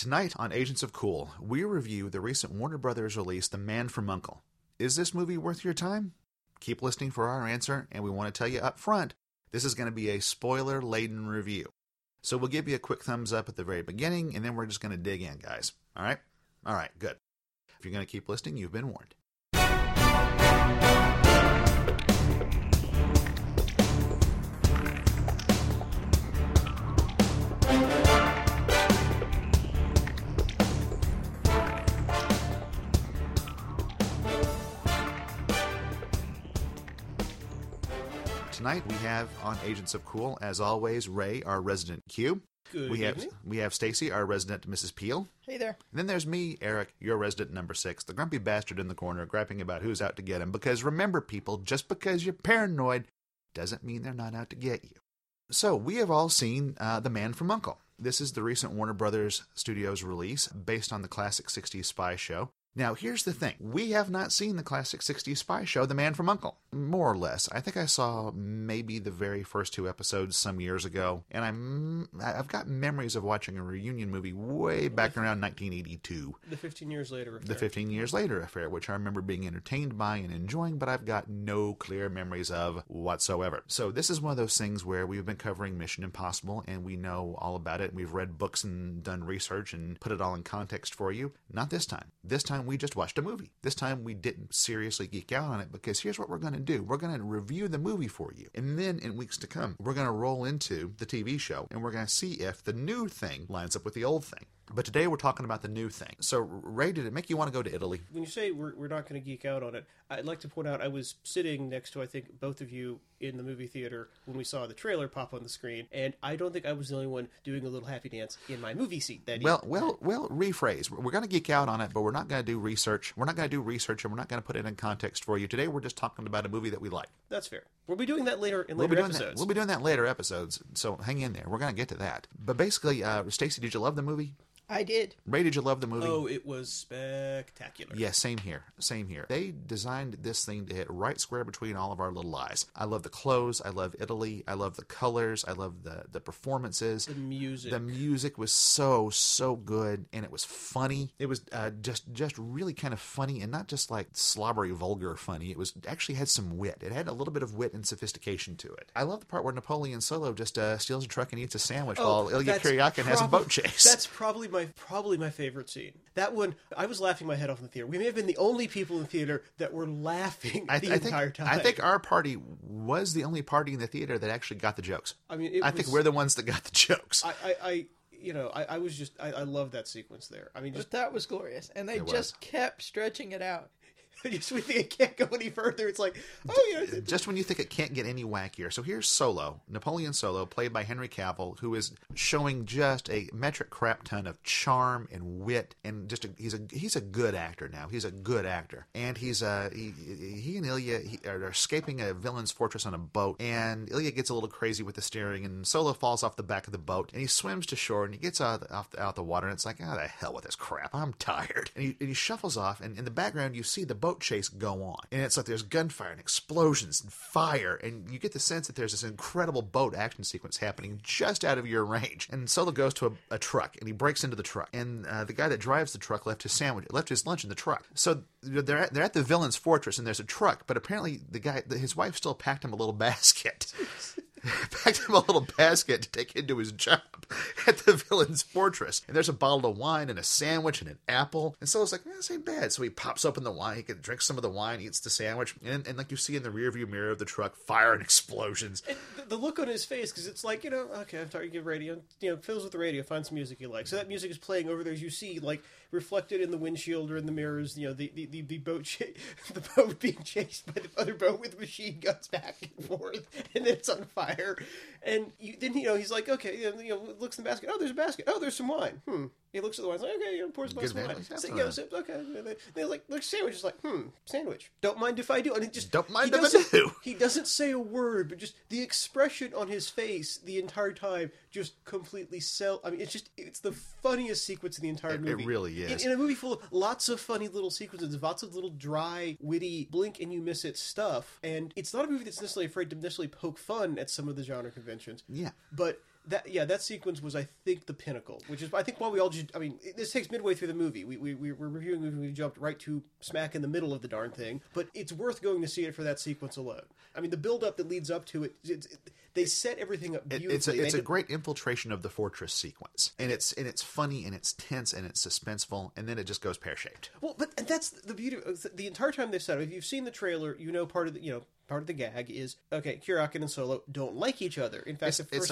Tonight on Agents of Cool, we review the recent Warner Brothers release, The Man from U.N.C.L.E. Is this movie worth your time? Keep listening for our answer, and we want to tell you up front, this is going to be a spoiler-laden review. So we'll give you a quick thumbs up at the very beginning, and then we're just going to dig in, guys. All right? All right, good. If you're going to keep listening, you've been warned. Tonight we have on Agents of Cool, as always, Ray, our resident Q. Good evening. We have Stacy, our resident Mrs. Peel. Hey there. And then there's me, Eric, your resident number 6, the grumpy bastard in the corner, griping about who's out to get him. Because remember, people, just because you're paranoid doesn't mean they're not out to get you. So we have all seen The Man from U.N.C.L.E. This is the recent Warner Brothers Studios release based on the classic 60s spy show. Now, here's the thing. We have not seen the classic 60s spy show, The Man from U.N.C.L.E. More or less. I think I saw maybe the very first 2 episodes some years ago, and I've got memories of watching a reunion movie way back around 1982. The 15 years later affair. The 15 years later affair, which I remember being entertained by and enjoying, but I've got no clear memories of whatsoever. So this is one of those things where we've been covering Mission Impossible, and we know all about it. We've read books and done research and put it all in context for you. Not this time. This time we just watched a movie. This time we didn't seriously geek out on it, because here's what we're going to do. We're going to review the movie for you. And then in weeks to come, we're going to roll into the TV show, and we're going to see if the new thing lines up with the old thing. But today we're talking about the new thing. So, Ray, did it make you want to go to Italy? When you say we're not going to geek out on it, I'd like to point out I was sitting next to, I think, both of you in the movie theater when we saw the trailer pop on the screen, and I don't think I was the only one doing a little happy dance in my movie seat that evening. Well, rephrase. We're going to geek out on it, but we're not going to do research. We're not going to do research, and we're not going to put it in context for you. Today we're just talking about a movie that we like. That's fair. We'll be doing that later in later episodes. We'll be doing that in later episodes, so hang in there. We're going to get to that. But basically, Stacey, did you love the movie? I did. Ray, did you love the movie? Oh, it was spectacular. Yeah, same here. Same here. They designed this thing to hit right square between all of our little eyes. I love the clothes. I love Italy. I love the colors. I love the performances. The music. The music was so good, and it was funny. It was just really kind of funny, and not just like slobbery, vulgar funny. It was actually had some wit. It had a little bit of wit and sophistication to it. I love the part where Napoleon Solo just steals a truck and eats a sandwich while Ilya Kuryakin has a boat chase. That's probably my favorite scene. That one, I was laughing my head off in the theater. We may have been the only people in the theater that were laughing the entire time. I think our party was the only party in the theater that actually got the jokes. I mean, I think we're the ones that got the jokes. I love that sequence there. I mean, But that was glorious. And they just kept stretching it out. just when it can't go any further, it's like, just when you think it can't get any wackier. So here's Solo, Napoleon Solo, played by Henry Cavill, who is showing just a metric crap ton of charm and wit, and just he's a good actor now. He's a good actor, and he and Ilya are escaping a villain's fortress on a boat, and Ilya gets a little crazy with the steering, and Solo falls off the back of the boat, and he swims to shore, and he gets out the water, and it's like, the hell with this crap, I'm tired, and he shuffles off, and in the background you see the boat chase go on, and it's like there's gunfire and explosions and fire, and you get the sense that there's this incredible boat action sequence happening just out of your range. And Solo goes to a truck, and he breaks into the truck, and the guy that drives the truck left his lunch in the truck. So they're at the villain's fortress, and there's a truck, but apparently his wife still packed him a little basket. Packed him a little basket to take into his job at the villain's fortress. And there's a bottle of wine and a sandwich and an apple. And Solo's like, this ain't bad. So he pops open the wine. He can drink some of the wine, eats the sandwich. And like you see in the rearview mirror of the truck, fire and explosions. And the look on his face, because it's like, okay, I'm tired of radio. Fills with the radio, find some music you like. So that music is playing over there as you see, like, reflected in the windshield or in the mirrors, the boat being chased by the other boat with machine guns back and forth, and then it's on fire. And then he's like, okay, looks in the basket. Oh, there's a basket. Oh, there's some wine. He looks at the wine. He's like, okay, pours a glass of wine. So, okay. They like sandwich. Is like, sandwich. Don't mind if I do. And it just don't mind if I do. He doesn't say a word, but just the expression on his face the entire time just completely I mean, it's the funniest sequence in the entire movie. It really is. In a movie full of lots of funny little sequences, lots of little dry, witty, blink and you miss it stuff. And it's not a movie that's necessarily afraid to necessarily poke fun at some of the genre conventions. Yeah. But that sequence was, I think, the pinnacle, which is, I think, why we all just, I mean, this takes midway through the movie. We're reviewing the movie, we jumped right to smack in the middle of the darn thing, but it's worth going to see it for that sequence alone. I mean, the build-up that leads up to it, they set everything up beautifully. It's a great infiltration of the fortress sequence, and it's funny, and it's tense, and it's suspenseful, and then it just goes pear-shaped. Well, and that's the beauty. The entire time they set it, if you've seen the trailer, you know part of the gag is, okay, Kurakin and Solo don't like each other. In fact, It's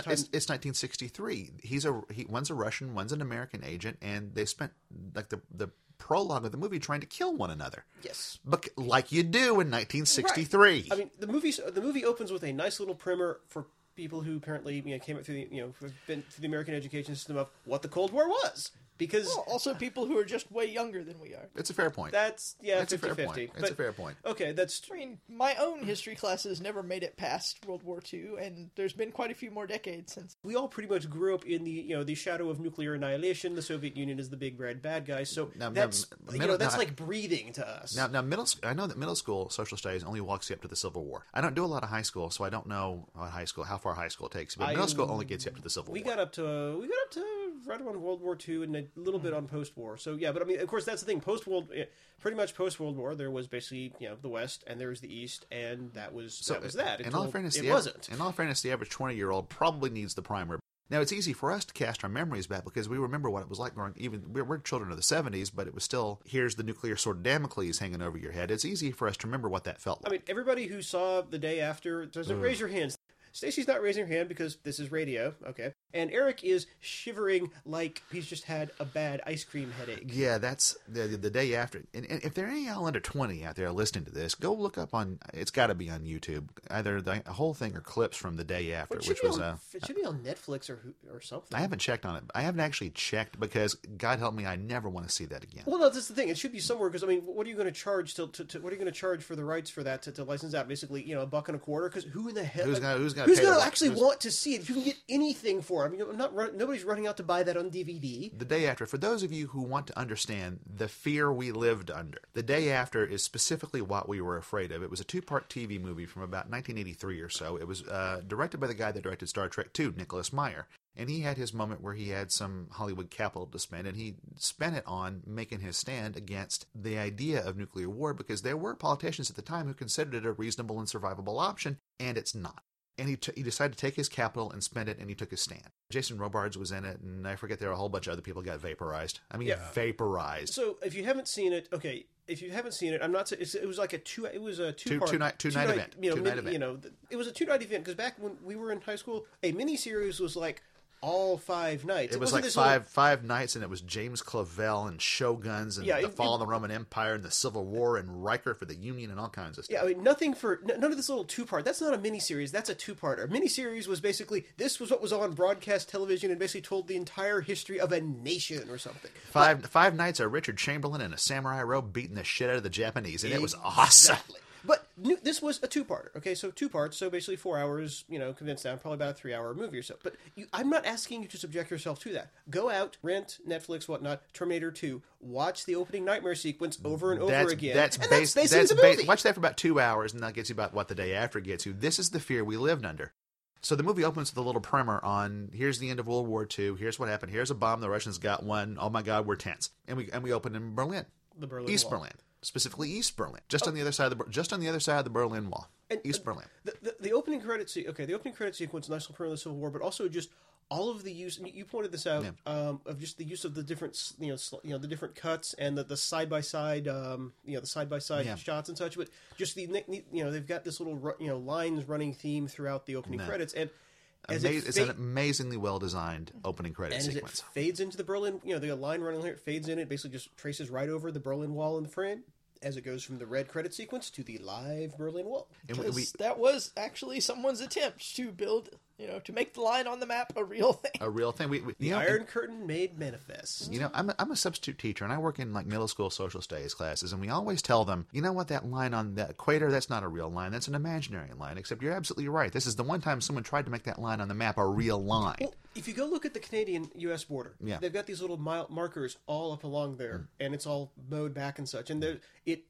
1963. One's a Russian, one's an American agent, and they spent like the prologue of the movie trying to kill one another. Yes, but like you do in 1963. Right. I mean, the movie opens with a nice little primer for people who apparently came up through have been through the American education system of what the Cold War was. Because also people who are just way younger than we are. It's a fair point. That's 50-50. A fair point. Okay, I mean, my own history classes never made it past World War II, and there's been quite a few more decades since. We all pretty much grew up in the shadow of nuclear annihilation. The Soviet Union is the big red bad guy. So that's like breathing to us. Now I know that middle school social studies only walks you up to the Civil War. I don't do a lot of high school, so I don't know how far high school takes. But middle school only gets you up to the Civil War. We got up to right around World War II and a little bit on post-war. So yeah, but I mean, of course, that's the thing. Pretty much post-World War, there was basically the West and there was the East, and that was that. In all fairness, the average 20-year-old probably needs the primer. Now, it's easy for us to cast our memories back because we remember what it was like growing. We're children of the 70s, but it was still, here's the nuclear sword of Damocles hanging over your head. It's easy for us to remember what that felt like. I mean, everybody who saw The Day After doesn't raise your hands. Stacy's not raising her hand because this is radio, okay? And Eric is shivering like he's just had a bad ice cream headache. Yeah, that's the day after. And if there are any y'all under 20 out there listening to this, go look up it's got to be on YouTube, either the whole thing or clips from the day after, it should be on Netflix or something. I haven't checked on it. I haven't actually checked because, God help me, I never want to see that again. Well, no, that's the thing. It should be somewhere because, I mean, what are you going to charge what are you going to charge for the rights for that to license out? Basically, $1.25? Because who in the hell... Who's going to actually want to see it? If you can get anything for it. I mean, nobody's running out to buy that on DVD. The Day After, for those of you who want to understand the fear we lived under, The Day After is specifically what we were afraid of. It was a 2-part TV movie from about 1983 or so. It was directed by the guy that directed Star Trek II, Nicholas Meyer. And he had his moment where he had some Hollywood capital to spend, and he spent it on making his stand against the idea of nuclear war because there were politicians at the time who considered it a reasonable and survivable option, and it's not. And he decided to take his capital and spend it, and he took his stand. Jason Robards was in it, and I forget there were a whole bunch of other people got vaporized. I mean, vaporized. So if you haven't seen it, okay. If you haven't seen it, I'm not. It was like a two-night event. It was a 2-night event because back when we were in high school, a miniseries was like all 5 nights. It was like five nights, and it was James Clavell and Shoguns and the fall of the Roman Empire and the Civil War and Riker for the Union and all kinds of stuff. Yeah, I mean, none of this little 2-part. That's not a miniseries. That's a 2-parter. A miniseries was basically, this was what was on broadcast television and basically told the entire history of a nation or something. Five nights of Richard Chamberlain in a samurai robe beating the shit out of the Japanese, and it was awesome. Exactly. But this was a 2-parter, okay? So 2 parts, so basically 4 hours, condensed down, probably about a 3-hour movie or so. But I'm not asking you to subject yourself to that. Go out, rent, Netflix, whatnot, Terminator 2, watch the opening nightmare sequence over and over again. That's basically the movie. Watch that for about 2 hours, and that gets you about what The Day After gets you. This is the fear we lived under. So the movie opens with a little primer on, here's the end of World War II, here's what happened, here's a bomb, the Russians got one, oh my God, we're tense. And we open in Berlin. The Berlin East Wall. Berlin. Specifically East Berlin, on the other side of the Berlin Wall. East Berlin. The opening credit the opening credit sequence, nice little primer of the Civil War, but also just all of the use. And you pointed this out of just the use of the different, the different cuts and the side by side, the side by side shots and such. But just they've got this little lines running theme throughout the opening credits and. It's an amazingly well-designed opening credit sequence. As it fades into the Berlin, the line running here, it fades in, it basically just traces right over the Berlin Wall in the frame as it goes from the red credit sequence to the live Berlin Wall. That was actually someone's attempt to build, to make the line on the map a real thing. A real thing. The Iron Curtain made manifest. I'm a substitute teacher, and I work in like middle school social studies classes, and we always tell them, that line on the equator, that's not a real line, that's an imaginary line, except you're absolutely right. This is the one time someone tried to make that line on the map a real line. Well, if you go look at the Canadian-U.S. border, they've got these little markers all up along there, and it's all mowed back and such, and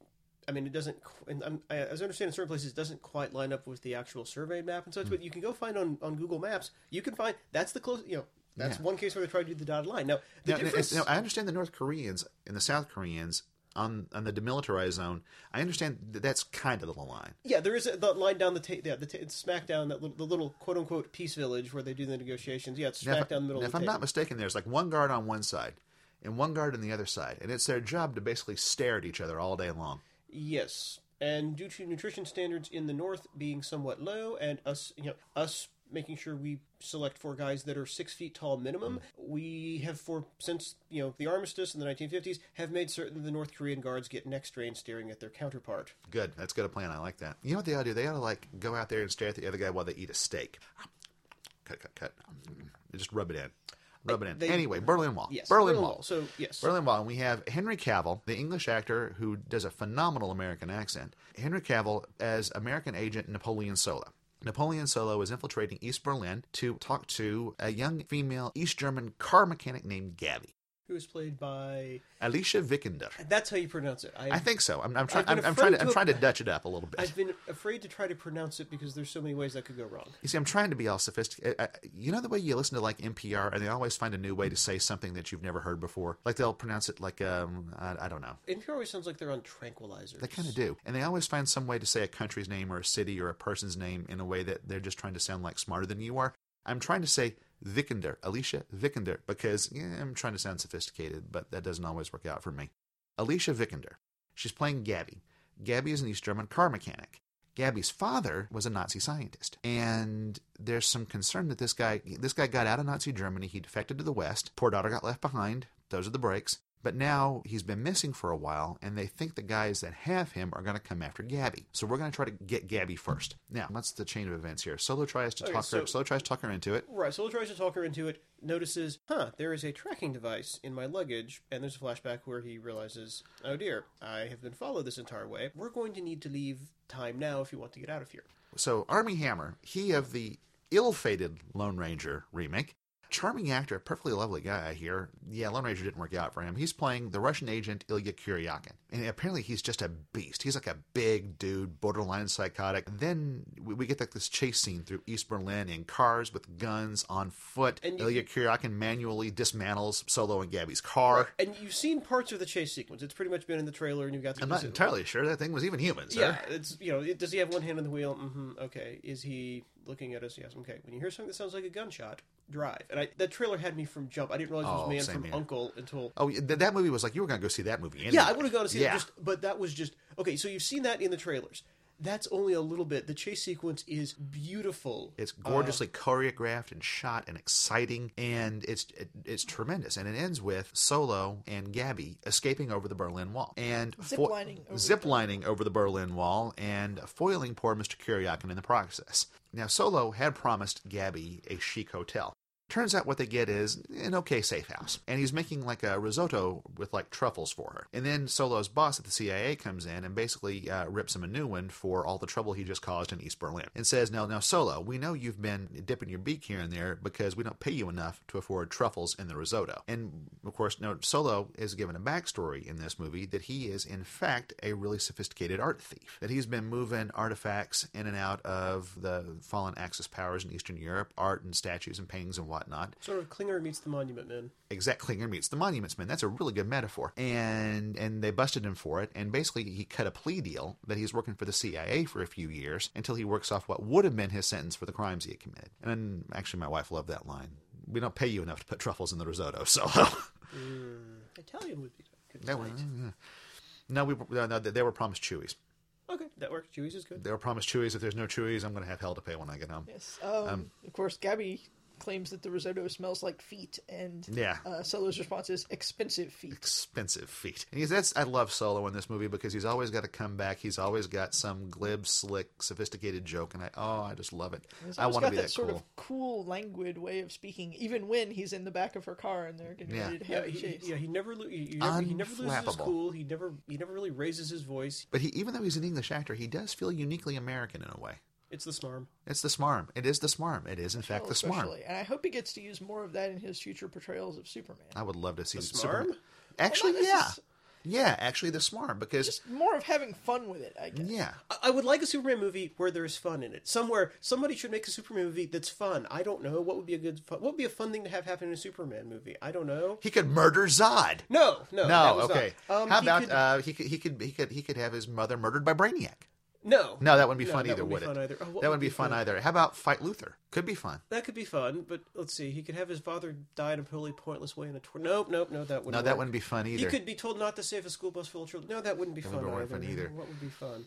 I mean, it doesn't, and as I understand, in certain places, it doesn't quite line up with the actual survey map and such. But you can go find on Google Maps. You can find that's the close. That's one case where they try to do the dotted line. Now, the difference. I understand the North Koreans and the South Koreans on the demilitarized zone. I understand that's kind of the line. Yeah, there is the line down it's smack down the little quote unquote peace village where they do the negotiations. Yeah, it's smack down the middle. If I'm not mistaken, there's like one guard on one side and one guard on the other side, and it's their job to basically stare at each other all day long. Yes, and due to nutrition standards in the North being somewhat low, and us making sure we select for guys that are 6 feet tall minimum, we have since the armistice in the 1950s have made certain that the North Korean guards get neck strain staring at their counterpart. Good, that's good a plan. I like that. You know what they ought to do? They ought to like go out there and stare at the other guy while they eat a steak. Cut. Just rub it in. Anyway, Berlin Wall. Yes, Berlin Wall. So, yes. Berlin Wall. And we have Henry Cavill, the English actor who does a phenomenal American accent. Henry Cavill as American agent Napoleon Solo. Napoleon Solo is infiltrating East Berlin to talk to a young female East German car mechanic named Gabby, who is played by Alicia Vikander. That's how you pronounce it. I think so. I'm trying to Dutch it up a little bit. I've been afraid to try to pronounce it because there's so many ways that could go wrong. You see, I'm trying to be all sophisticated. You know the way you listen to like NPR and they always find a new way to say something that you've never heard before? Like they'll pronounce it like, I don't know. NPR always sounds like they're on tranquilizers. They kind of do. And they always find some way to say a country's name or a city or a person's name in a way that they're just trying to sound like smarter than you are. I'm trying to say Vikander, Alicia Vikander, because I'm trying to sound sophisticated, but that doesn't always work out for me. Alicia Vikander. She's playing Gabby. Gabby is an East German car mechanic. Gabby's father was a Nazi scientist, and there's some concern that this guy got out of Nazi Germany. He defected to the West. Poor daughter got left behind. Those are the breaks. But now he's been missing for a while, and they think the guys that have him are going to come after Gabby. So we're going to try to get Gabby first. Now, what's the chain of events here? Solo tries to talk her into it. Right, Solo tries to talk her into it, notices, there is a tracking device in my luggage, and there's a flashback where he realizes, oh dear, I have been followed this entire way. We're going to need to leave time now if you want to get out of here. So Armie Hammer, he of the ill-fated Lone Ranger remake, charming actor, perfectly lovely guy, I hear. Yeah, Lone Ranger didn't work out for him. He's playing the Russian agent Ilya Kuryakin. And apparently he's just a beast. He's like a big dude, borderline psychotic. Then we get like this chase scene through East Berlin in cars with guns on foot. And Ilya Kuryakin manually dismantles Solo and Gabby's car. Right. And you've seen parts of the chase sequence. It's pretty much been in the trailer, and you've got the... I'm not entirely sure that thing was even human, sir. Yeah, it's, does he have one hand on the wheel? Mm-hmm, okay. Is he looking at us? Yes, okay. When you hear something that sounds like a gunshot, drive. And that trailer had me from jump. I didn't realize it was Man from Uncle until... Oh, that movie was like, you were going to go see that movie anyway. Yeah, I would have gone to see it, but that was just... Okay, so you've seen that in the trailers. That's only a little bit. The chase sequence is beautiful. It's gorgeously choreographed and shot and exciting, and it's tremendous. And it ends with Solo and Gabby escaping over the Berlin Wall. And ziplining over the Berlin Wall and foiling poor Mr. Kuryakin in the process. Now, Solo had promised Gabby a chic hotel. Turns out what they get is an okay safe house. And he's making like a risotto with like truffles for her. And then Solo's boss at the CIA comes in and basically rips him a new one for all the trouble he just caused in East Berlin. And says, now Solo, we know you've been dipping your beak here and there because we don't pay you enough to afford truffles in the risotto. And of course, Solo is given a backstory in this movie that he is in fact a really sophisticated art thief. That he's been moving artifacts in and out of the fallen Axis powers in Eastern Europe, art and statues and paintings and whatnot. Sort of Klinger meets the Monument Men. Exact Klinger meets the Monuments Men. That's a really good metaphor. And they busted him for it. And basically he cut a plea deal that he's working for the CIA for a few years until he works off what would have been his sentence for the crimes he had committed. And actually my wife loved that line. We don't pay you enough to put truffles in the risotto, Solo. Italian would be good. No, they were promised Chewies. Okay, that works. Chewies is good. They were promised Chewies. If there's no Chewies, I'm going to have hell to pay when I get home. Yes. Of course, Gabby claims that the risotto smells like feet, and Solo's response is expensive feet. Expensive feet. And I love Solo in this movie because he's always got to come back. He's always got some glib, slick, sophisticated joke, and I just love it. I want to be that cool. Sort of cool, languid way of speaking, even when he's in the back of her car and they're getting ready to have a chase. He never loses his cool. He never really raises his voice. But even though he's an English actor, he does feel uniquely American in a way. It's the smarm. It's the smarm. It is the smarm. It is, in fact, the smarm. And I hope he gets to use more of that in his future portrayals of Superman. I would love to see the smarm. Actually, yeah. Yeah, actually, they're smart because just more of having fun with it, I guess. Yeah, I would like a Superman movie where there's fun in it. Somewhere, somebody should make a Superman movie that's fun. I don't know what would be what would be a fun thing to have happen in a Superman movie. I don't know. he could murder Zod. No. Okay. How about he could have his mother murdered by Brainiac? No, that wouldn't be fun either, would it? Oh, that wouldn't be fun either. How about fight Luthor? Could be fun. That could be fun, but let's see. He could have his father die in a totally pointless way in a tornado. Nope, that wouldn't. No, that wouldn't be fun either. He could be told not to save a school bus full of children. No, that wouldn't be fun either. What would be fun?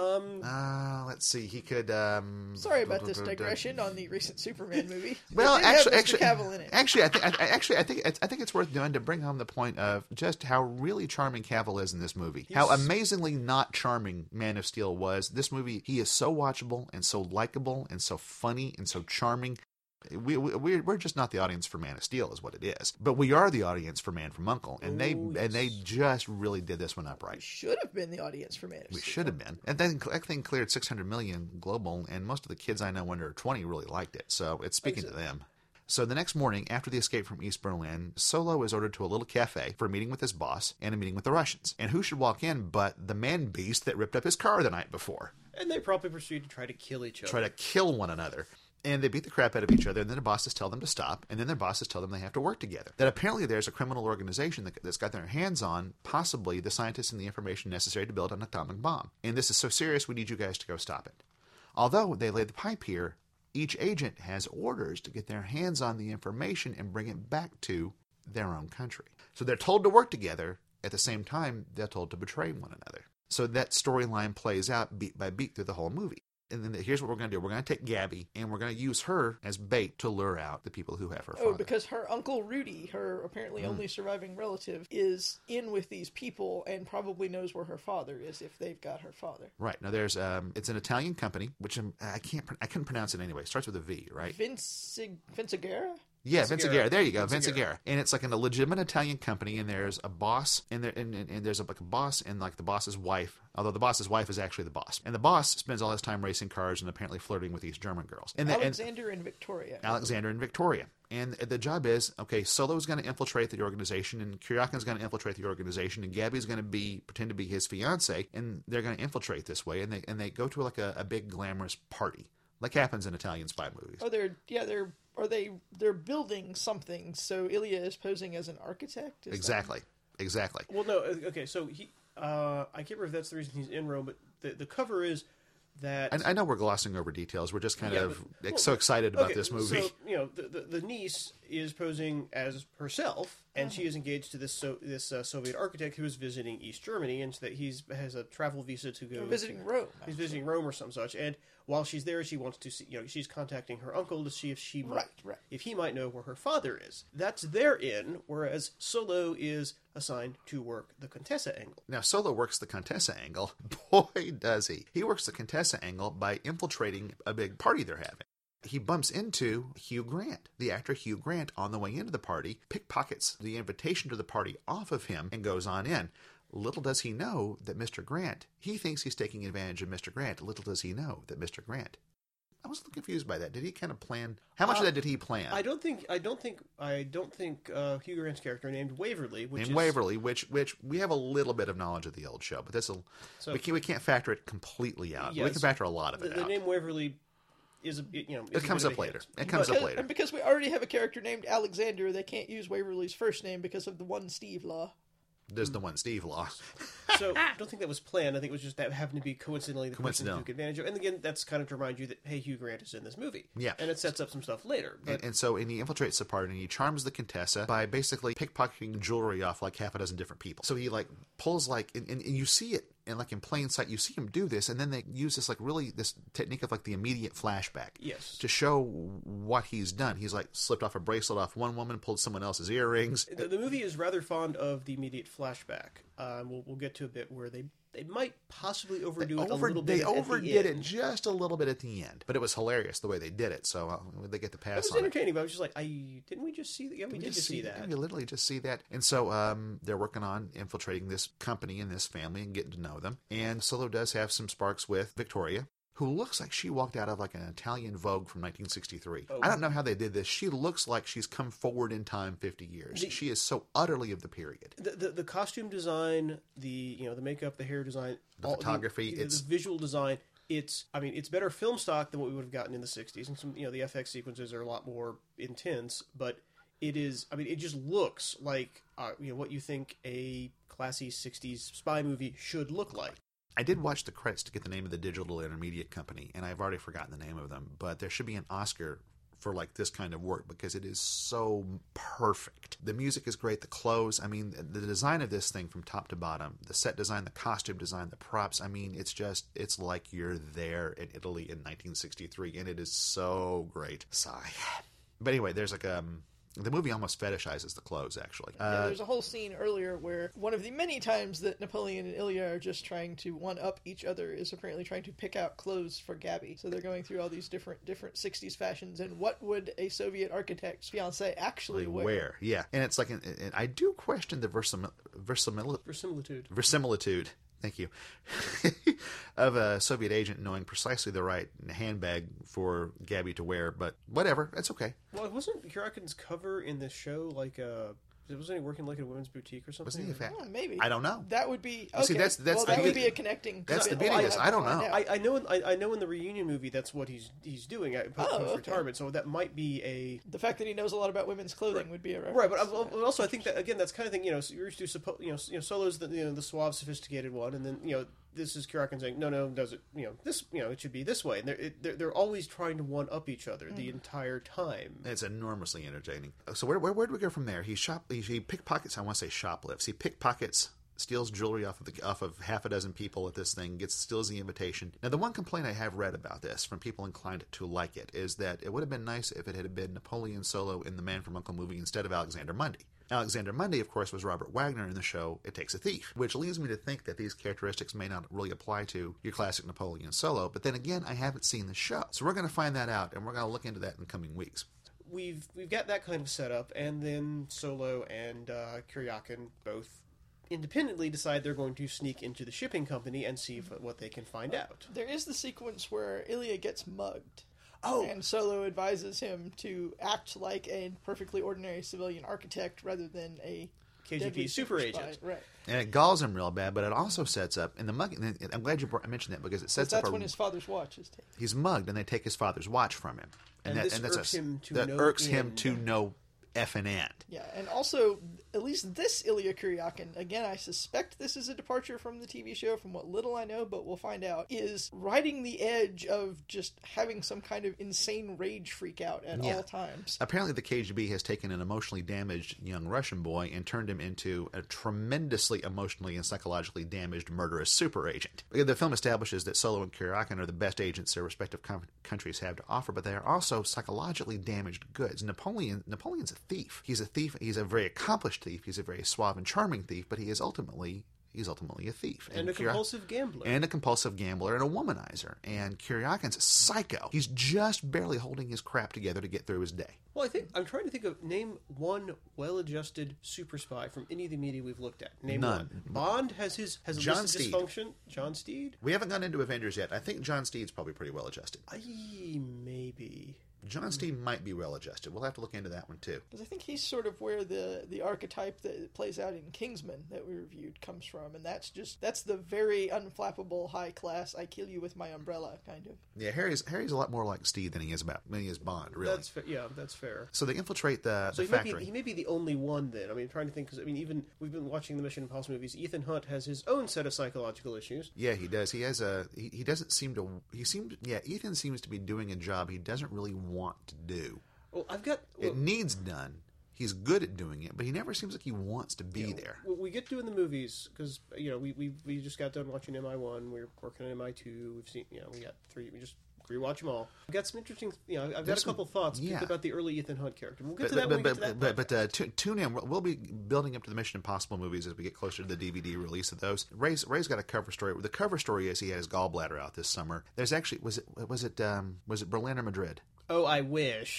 Let's see. He could. Sorry about this digression on the recent Superman movie. Well, actually, Cavill in it. I think it's worth doing to bring home the point of just how really charming Cavill is in this movie. How amazingly not charming Man of Steel was. This movie, he is so watchable and so likable and so funny and so charming. We're just not the audience for Man of Steel, is what it is. But we are the audience for Man from U.N.C.L.E. And they just really did this one up right. We should have been the audience for Man of Steel. We should have been. And then that thing cleared 600 million global, and most of the kids I know under 20 really liked it. So it's speaking to them. So the next morning, after the escape from East Berlin, Solo is ordered to a little cafe for a meeting with his boss and a meeting with the Russians. And who should walk in but the man-beast that ripped up his car the night before? And they probably proceed to try to kill each other. Try to kill one another. And they beat the crap out of each other, and then their bosses tell them to stop, and then their bosses tell them they have to work together. That apparently there's a criminal organization that's got their hands on possibly the scientists and the information necessary to build an atomic bomb. And this is so serious, we need you guys to go stop it. Although they laid the pipe here, each agent has orders to get their hands on the information and bring it back to their own country. So they're told to work together. At the same time, they're told to betray one another. So that storyline plays out beat by beat through the whole movie. And then here's what we're going to do. We're going to take Gabby, and we're going to use her as bait to lure out the people who have her father. Oh, because her Uncle Rudy, her apparently only surviving relative, is in with these people and probably knows where her father is if they've got her father. Right. Now, there's it's an Italian company, which I couldn't pronounce it anyway. It starts with a V, right? Vinciguerra? Yeah, Vinciguerra. There you go, Vinciguerra. And it's like a legitimate Italian company, and there's a boss, and there's like a boss and like the boss's wife, although the boss's wife is actually the boss. And the boss spends all his time racing cars and apparently flirting with these German girls. And Alexander and Victoria. And the job is, okay, Solo's going to infiltrate the organization, and Kuryakin's going to infiltrate the organization, and Gabby's going to pretend to be his fiance, and they're going to infiltrate this way, and they go to like a big glamorous party, like happens in Italian spy movies. Oh, they're building something. So Ilya is posing as an architect. Exactly. Well, no. Okay, so he. I can't remember if that's the reason he's in Rome, but the cover is that. I know we're glossing over details. We're just kind of so excited about this movie. So the niece is posing as herself, and she is engaged to this Soviet architect who is visiting East Germany, and so that has a travel visa to go. Visiting Rome. He's visiting Rome or some such, and while she's there, she wants to see. She's contacting her uncle to see if if he might know where her father is. That's their in, whereas Solo is assigned to work the Contessa angle. Now, Solo works the Contessa angle. Boy, does he! He works the Contessa angle by infiltrating a big party they're having. He bumps into Hugh Grant. The actor Hugh Grant, on the way into the party, pickpockets the invitation to the party off of him and goes on in. Little does he know that Mr. Grant, he thinks he's taking advantage of Mr. Grant. Little does he know that Mr. Grant. I was a little confused by that. Did he kind of plan? How much of that did he plan? I don't think Hugh Grant's character named Waverly, which we have a little bit of knowledge of the old show, but we can't factor it completely out. We can factor a lot of it out. The name Waverly is it comes up later. It comes up later. And because we already have a character named Alexander, they can't use Waverly's first name because of the one Steve law. There's the one Steve law. So I don't think that was planned. I think it was just that happened to be coincidentally the person who took advantage of. And again, that's kind of to remind you that, hey, Hugh Grant is in this movie. Yeah. And it sets up some stuff later. But... And he infiltrates the party, and he charms the Contessa by basically pickpocketing jewelry off like half a dozen different people. So he pulls and you see it. And in plain sight, you see him do this, and then they use this this technique of the immediate flashback, to show what he's done. He's slipped off a bracelet off one woman, pulled someone else's earrings. The movie is rather fond of the immediate flashback. We'll get to a bit where they might possibly overdo it a little bit. They overdid it just a little bit at the end, but it was hilarious the way they did it. So they get the pass on it. It was entertaining, but I was just didn't we just see that? Yeah, we did just see that. We literally just see that. And so they're working on infiltrating this company and this family and getting to know them. And Solo does have some sparks with Victoria. who looks like she walked out of like an Italian Vogue from 1963. I don't know how they did this. She looks like she's come forward in time 50 years. She is so utterly of the period. The costume design, the makeup, the hair design, The photography, the visual design. It's better film stock than what we would have gotten in the 60s, and some the FX sequences are a lot more intense, but it is. I mean, it just looks like what you think a classy 60s spy movie should look like. I did watch the credits to get the name of the digital intermediate company, and I've already forgotten the name of them, but there should be an Oscar for like this kind of work because it is so perfect. The music is great, the clothes, I mean, the design of this thing from top to bottom, the set design, the costume design, the props, I mean, it's like you're there in Italy in 1963, and it is so great. Sigh. But anyway, there's like the movie almost fetishizes the clothes, actually. There's a whole scene earlier where one of the many times that Napoleon and Ilya are just trying to one-up each other is apparently trying to pick out clothes for Gabby. So they're going through all these different 60s fashions, and what would a Soviet architect's fiancé actually wear? Yeah. And it's like, and I do question the verisimilitude. Thank you. Of a Soviet agent knowing precisely the right handbag for Gabby to wear, but whatever, that's okay. Well, wasn't Kurakin's cover in this show like wasn't he working like at a women's boutique or something? Wasn't he a Oh, maybe. I don't know. That would be okay. See, that's that would be a connecting. That's the bit. beauty of this. I don't know. I know in the reunion movie that's what he's doing post retirement. So that might be the fact that he knows a lot about women's clothing would be a reference. right. But also I think that again that's kind of thing. You're used to Solo's the suave, sophisticated one, and then this is Kurakin saying no, does it this it should be this way, and they're always trying to one up each other the entire time. It's enormously entertaining. So where do we go from there? He pickpockets. I want to say shoplifts. He pickpockets, steals jewelry off of half a dozen people at this thing, steals the invitation. Now, the one complaint I have read about this from people inclined to like it is that it would have been nice if it had been Napoleon Solo in the Man from U.N.C.L.E. movie instead of Alexander Mundy. Alexander Mundy, of course, was Robert Wagner in the show It Takes a Thief, which leads me to think that these characteristics may not really apply to your classic Napoleon Solo, but then again, I haven't seen the show. So we're going to find that out, and we're going to look into that in the coming weeks. We've got that kind of setup, and then Solo and Kuryakin both independently decide they're going to sneak into the shipping company and see what they can find out. There is the sequence where Ilya gets mugged. Oh. And Solo advises him to act like a perfectly ordinary civilian architect rather than a KGB super agent. Right. And it galls him real bad, but it also sets up in the mugging. I'm glad you mentioned that because it sets up. That's when his father's watch is taken. He's mugged, and they take his father's watch from him, and this irks him to no effing end. Yeah, and also, at least this Ilya Kuryakin, again, I suspect this is a departure from the TV show, from what little I know, but we'll find out, is riding the edge of just having some kind of insane rage freak out at all times. Apparently the KGB has taken an emotionally damaged young Russian boy and turned him into a tremendously emotionally and psychologically damaged murderous super agent. The film establishes that Solo and Kuryakin are the best agents their respective countries have to offer, but they are also psychologically damaged goods. Napoleon's a thief. He's a thief. He's a very accomplished thief. He's a very suave and charming thief, but he is ultimately a thief. And a compulsive gambler. And a compulsive gambler and a womanizer. And Kuryakin's a psycho. He's just barely holding his crap together to get through his day. Well, I'm trying to think of, name one well-adjusted super spy from any of the media we've looked at. Name None. one. Bond has a John list of Steed. dysfunction. John Steed? We haven't gone into Avengers yet. I think John Steed's probably pretty well adjusted. Maybe. John Steed might be well adjusted. We'll have to look into that one too. Because I think he's sort of where the archetype that plays out in Kingsman that we reviewed comes from, and that's the very unflappable, high class, I kill you with my umbrella kind of. Yeah, Harry's a lot more like Steed than he is Bond. Really, that's fair. So they infiltrate the he factory. He may be the only one then. I mean, I'm trying to think because even we've been watching the Mission Impossible movies. Ethan Hunt has his own set of psychological issues. Yeah, he does. He has he doesn't seem to. Ethan seems to be doing a job he doesn't really want to do. Well, it needs done. He's good at doing it, but he never seems like he wants to be there. Well, we get to in the movies because we just got done watching MI1. We're working on MI2. We've seen we got 3. We just rewatch them all. I've got some interesting. I've got a couple thoughts about the early Ethan Hunt character. We'll get to that. When we get to that. But tune in. We'll be building up to the Mission Impossible movies as we get closer to the DVD release of those. Ray's got a cover story. The cover story is he had his gallbladder out this summer. There's actually was it Berlin or Madrid? Oh, I wish.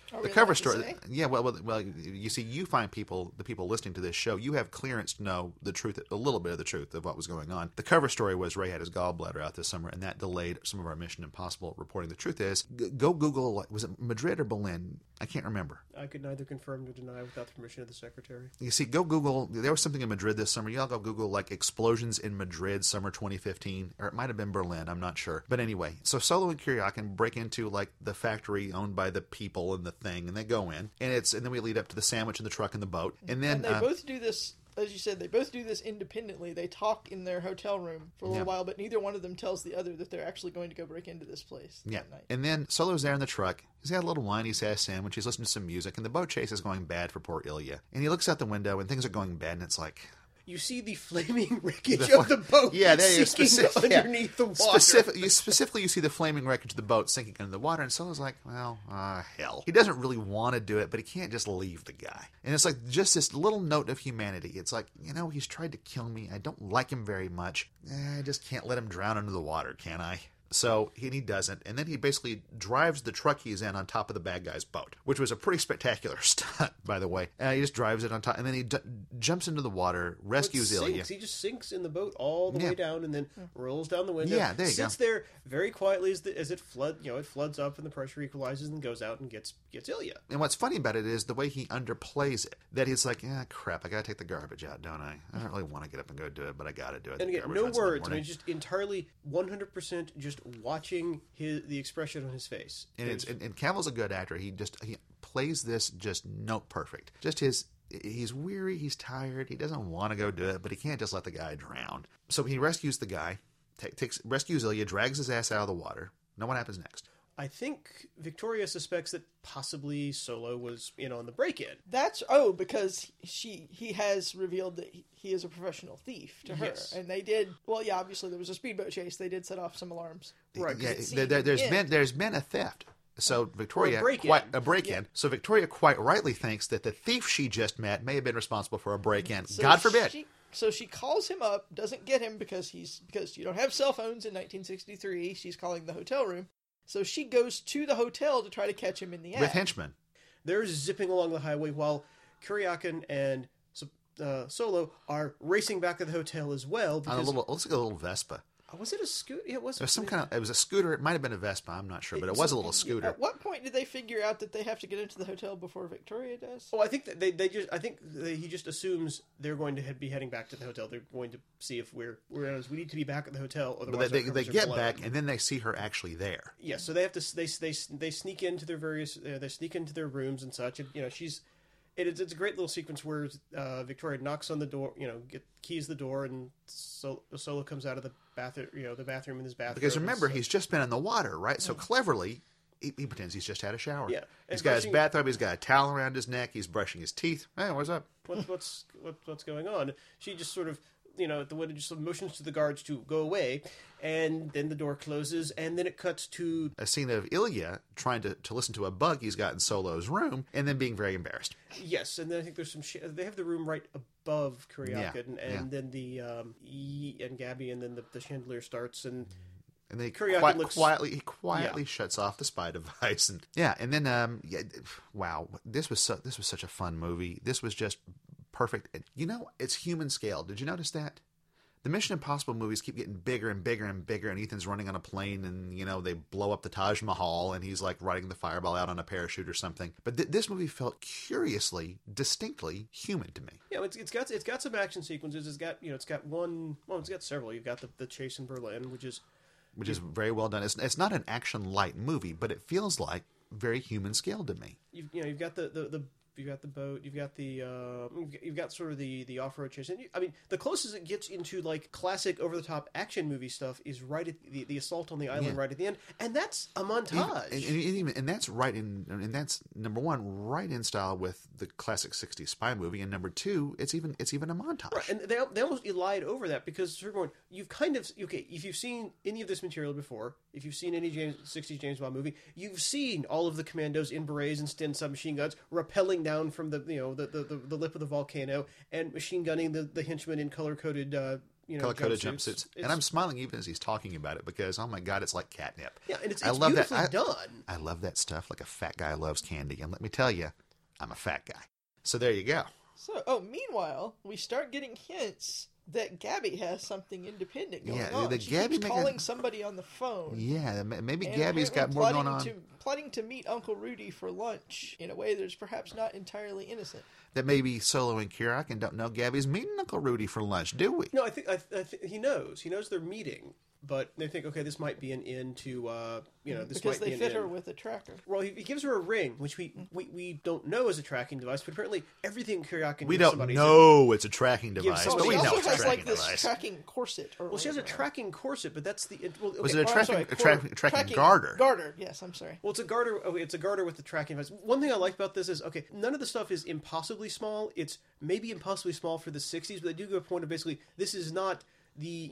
Are The we cover allowed to story, say? yeah. Well, you see, you find the people listening to this show, you have clearance to know the truth, a little bit of the truth of what was going on. The cover story was Ray had his gallbladder out this summer, and that delayed some of our Mission Impossible reporting. The truth is, go Google. Was it Madrid or Berlin? I can't remember. I could neither confirm nor deny without the permission of the secretary. You see, go Google. There was something in Madrid this summer. Y'all go Google like explosions in Madrid summer 2015, or it might have been Berlin. I'm not sure. But anyway, so Solo and Kuryakin break into like the factory owned by the people and the thing, and they go in, and then we lead up to the sandwich and the truck and the boat, and then And they both do this, as you said, they both do this independently. They talk in their hotel room for a little while, but neither one of them tells the other that they're actually going to go break into this place that night. And then Solo's there in the truck. He's had a little wine. He's had a sandwich. He's listening to some music, and the boat chase is going bad for poor Ilya. And he looks out the window, and things are going bad, and it's like, You see the flaming wreckage of the boat sinking underneath the water. Specifically, you see the flaming wreckage of the boat sinking under the water, and Solo's like, well, hell. He doesn't really want to do it, but he can't just leave the guy. And it's like just this little note of humanity. It's like, he's tried to kill me. I don't like him very much. I just can't let him drown under the water, can I? So he doesn't, and then he basically drives the truck he's in on top of the bad guy's boat, which was a pretty spectacular stunt, by the way. He just drives it on top, and then he jumps into the water, rescues Ilya. He just sinks in the boat all the way down, and then rolls down the window. Yeah, there you sits there very quietly as it floods up, and the pressure equalizes, and goes out and gets Ilya. And what's funny about it is the way he underplays it. That he's like, crap, I gotta take the garbage out, don't I? I don't really want to get up and go do it, but I gotta do it. And again, no words. I mean, just entirely 100% just watching the expression on his face. And Cavill's a good actor. He plays this just note perfect. Just he's weary, he's tired, he doesn't want to go do it, but he can't just let the guy drown. So he rescues the guy, rescues Ilya, drags his ass out of the water. Now what happens next? I think Victoria suspects that possibly Solo was in on the break-in. That's because he has revealed that he is a professional thief to her, Yes. and they did. Well, yeah, obviously there was a speedboat chase. They did set off some alarms. Right. Yeah, there's been a theft. So Victoria, a break-in. Yeah. So Victoria quite rightly thinks that the thief she just met may have been responsible for a break-in. So God forbid. So she calls him up, doesn't get him because you don't have cell phones in 1963. She's calling the hotel room. So she goes to the hotel to try to catch him in the act. With henchmen. They're zipping along the highway while Kuryakin and Solo are racing back to the hotel as well. Because, It looks like a little Vespa. was it a scooter? Yeah, it was. It was a scooter. It might have been a Vespa. I'm not sure, but it was a little scooter. At what point did they figure out that they have to get into the hotel before Victoria does? Oh, I think that he just assumes they're going to be heading back to the hotel. They're going to see if we need to be back at the hotel. Otherwise, But they get back, and then they see her actually there. Yeah, so they have to they sneak into their they sneak into their rooms and such, and it's a great little sequence where Victoria knocks on the door, keys the door, and Solo comes out of the bathroom, the bathroom in his bathroom. Because remember, he's just been in the water, right? So cleverly, he pretends he's just had a shower. Yeah, he's got his bathrobe. He's got a towel around his neck. He's brushing his teeth. Hey, what's up? What's going on? She just sort of, at the window, just motions to the guards to go away, and then the door closes, and then it cuts to a scene of Ilya trying to listen to a bug he's got in Solo's room, and then being very embarrassed. Yes, and then I think there's some they have the room right above Kuryakin, and then the and Gabby, and then the chandelier starts, and they Kuryakin quietly shuts off the spy device, and then wow, this was such a fun movie. This was just perfect. It's human scale. Did you notice that? The Mission Impossible movies keep getting bigger and bigger and bigger, and Ethan's running on a plane, and they blow up the Taj Mahal, and he's like riding the fireball out on a parachute or something. But this movie felt curiously, distinctly human to me. Yeah, it's got some action sequences. It's got it's got several. You've got the chase in Berlin, which is very well done. It's not an action light movie, but it feels like very human scale to me. You've got you've got the boat, you've got sort of the off-road chase. And the closest it gets into like classic over-the-top action movie stuff is right at the assault on the island right at the end, and that's a montage. And that's and that's number one, right in style with the classic '60s spy movie, and number two, it's even a montage. Right, and they almost lied over that because you've kind of if you've seen any of this material before, if you've seen any '60s James Bond movie, you've seen all of the commandos in berets and Sten submachine guns rappelling down from the lip of the volcano and machine gunning the henchmen in color-coded color-coded jumpsuits. And I'm smiling even as he's talking about it because, oh my God, it's like catnip. Yeah, and it's I love beautifully that. done. I love that stuff like a fat guy loves candy. And let me tell you, I'm a fat guy. So there you go. So, meanwhile, we start getting hints that Gabby has something independent going on. The She Gabby keeps calling somebody on the phone. Yeah, maybe And Gabby's got more going on. Plotting to meet Uncle Rudy for lunch in a way that's perhaps not entirely innocent. That maybe Solo and Kirok don't know Gabby's meeting Uncle Rudy for lunch, do we? No, I think he knows. He knows they're meeting, but they think, okay, this might be an in to, this because might be they an fit in. her with a tracker. Well, he gives her a ring, which we don't know is a tracking device, but apparently everything Kirok can We give don't somebody know it's a tracking device, somebody- but we she know also it's a has tracking like this device. tracking corset. Or Well, she has a whatever. tracking corset, but that's the. Well, okay. Was it a Or, I'm sorry, tracking garter? Garter, yes, I'm sorry. Well, it's a garter. Okay, it's a garter with the tracking device. One thing I like about this is, okay, none of the stuff is impossibly small. It's maybe impossibly small for the '60s, but they do go to a point of basically this is not the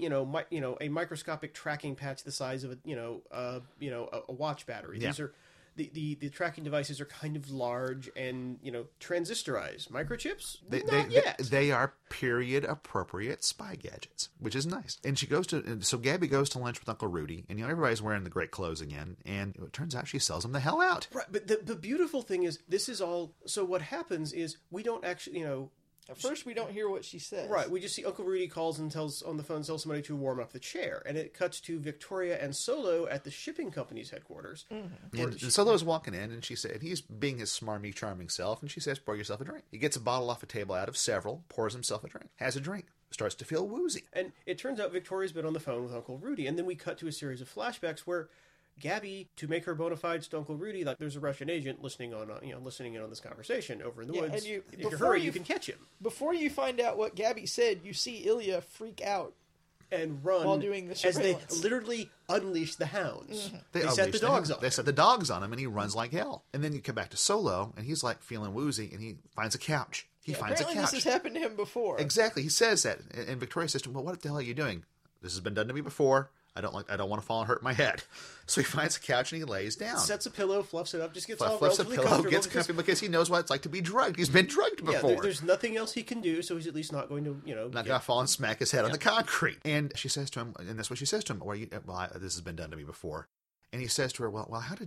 a microscopic tracking patch the size of a watch battery. Yeah. These are the tracking devices are kind of large and transistorized. Microchips, not yet. They are period appropriate spy gadgets, which is nice. And so Gabby goes to lunch with Uncle Rudy, and everybody's wearing the great clothes again, and it turns out she sells them the hell out. Right, but the beautiful thing is this is all. So what happens is we don't actually At first, we don't hear what she says. Right, we just see Uncle Rudy calls and tells somebody to warm up the chair, and it cuts to Victoria and Solo at the shipping company's headquarters. Mm-hmm. And Solo's walking in, and he's being his smarmy, charming self, and she says, "Pour yourself a drink." He gets a bottle off a table out of several, pours himself a drink, has a drink, starts to feel woozy. And it turns out Victoria's been on the phone with Uncle Rudy, and then we cut to a series of flashbacks where Gabby, to make her bona fides to Uncle Rudy, like there's a Russian agent listening in on this conversation over in the woods. And if you hurry, you can catch him Before you find out what Gabby said, you see Ilya freak out and run while doing the as they surveillance. literally unleash the hounds. Mm-hmm. They set the dogs on. They set the dogs on him, and he runs like hell. And then you come back to Solo, and he's like feeling woozy, and he finds a couch. He finds a Apparently couch. this has happened to him before. Exactly. He says that, and Victoria says to him, "Well, what the hell are you doing? This has been done to me before. I don't want to fall and hurt my head." So he finds a couch and he lays down. Sets a pillow, fluffs it up, just gets all Flips a relatively pillow, comfortable. gets comfy because he knows what it's like to be drugged. He's been drugged before. There's nothing else he can do, so he's at least not going to, Not going to fall and smack his head on the concrete. And she says to him, and that's what she says to him, this has been done to me before. And he says to her, well,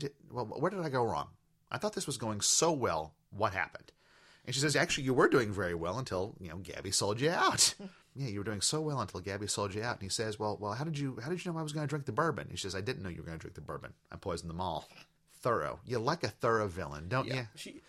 where did I go wrong? I thought this was going so well. What happened? And she says, actually, you were doing very well until, Gabby sold you out. Yeah, you were doing so well until Gabby sold you out. And he says, well, how did you know I was going to drink the bourbon? He says, I didn't know you were going to drink the bourbon. I poisoned them all. Thorough. You like a thorough villain, don't you?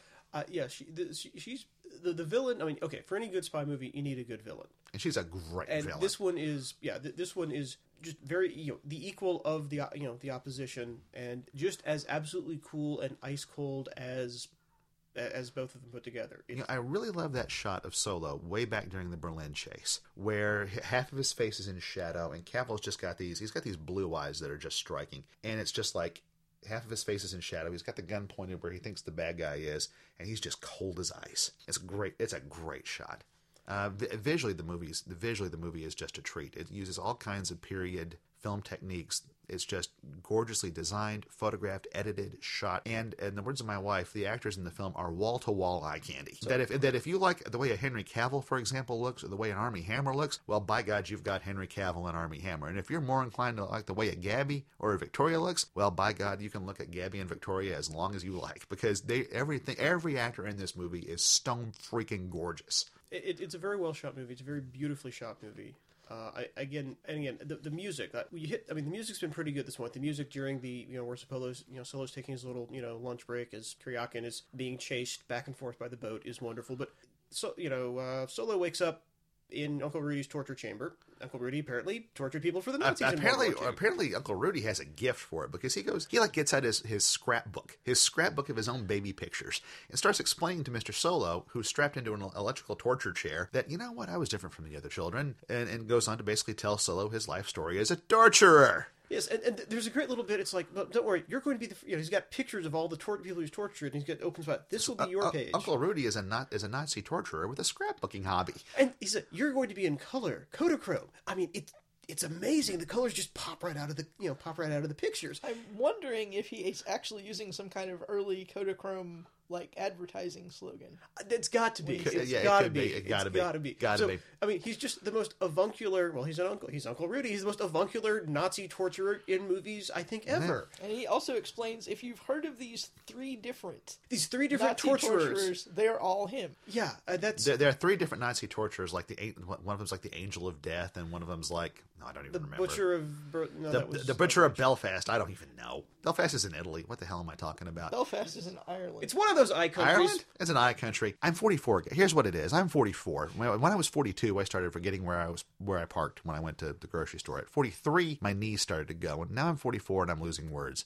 She's the villain. I mean, okay, for any good spy movie, you need a good villain. And she's a great villain. And this one is, this one is just very, the equal of the opposition, and just as absolutely cool and ice cold as both of them put together. I really love that shot of Solo way back during the Berlin chase, where half of his face is in shadow, and Cavill's just got these blue eyes that are just striking, and it's just like half of his face is in shadow. He's got the gun pointed where he thinks the bad guy is, and he's just cold as ice. It's great. It's a great shot. Visually, the movie is just a treat. It uses all kinds of period film techniques. It's just gorgeously designed, photographed, edited, shot, and in the words of my wife, the actors in the film are wall-to-wall eye candy. So, that if you like the way a Henry Cavill, for example, looks, or the way an Armie Hammer looks, well, by God, you've got Henry Cavill and Armie Hammer. And if you're more inclined to like the way a Gabby or a Victoria looks, well, by God, you can look at Gabby and Victoria as long as you like, because every actor in this movie is stone freaking gorgeous. It's a very well shot movie. It's a very beautifully shot movie. Again, the music. The music's been pretty good this month. The music during the where Solo's taking his little lunch break as Kuryakin is being chased back and forth by the boat is wonderful. But Solo wakes up in Uncle Rudy's torture chamber. Uncle Rudy apparently tortured people for the Nazis. Apparently, Uncle Rudy has a gift for it, because he gets out his scrapbook of his own baby pictures, and starts explaining to Mr. Solo, who's strapped into an electrical torture chair, that I was different from the other children, and goes on to basically tell Solo his life story as a torturer. Yes, and there's a great little bit. It's like, but don't worry, you're going to be he's got pictures of all the people he's tortured, and he's got open spot. This will be your page. Uncle Rudy is a Nazi torturer with a scrapbooking hobby. And he said, you're going to be in color, Kodachrome. I mean, it's amazing. The colors just pop right out of the pictures. I'm wondering if he is actually using some kind of early Kodachrome like advertising slogan. It's got to be. It's Yeah, it got to could be. be. It gotta It's be. Gotta be. Gotta be. I mean, he's just the most avuncular. Well, he's an uncle. He's Uncle Rudy. He's the most avuncular Nazi torturer in movies I think ever. And he also explains, if you've heard of these three different These 3 different Nazi torturers. they're all him. Yeah, that's There are 3 different Nazi torturers. Like one of them's like the Angel of Death, and one of them's like I don't even the remember. butcher of no, that was The butcher of Belfast. I don't even know. Belfast is in Italy. What the hell am I talking about? Belfast is in Ireland. It's one of those eye countries. Ireland? It's an eye country. I'm 44. Here's what it is. I'm 44. When I was 42, I started forgetting where I parked when I went to the grocery store. At 43, my knees started to go, and now I'm 44 and I'm losing words.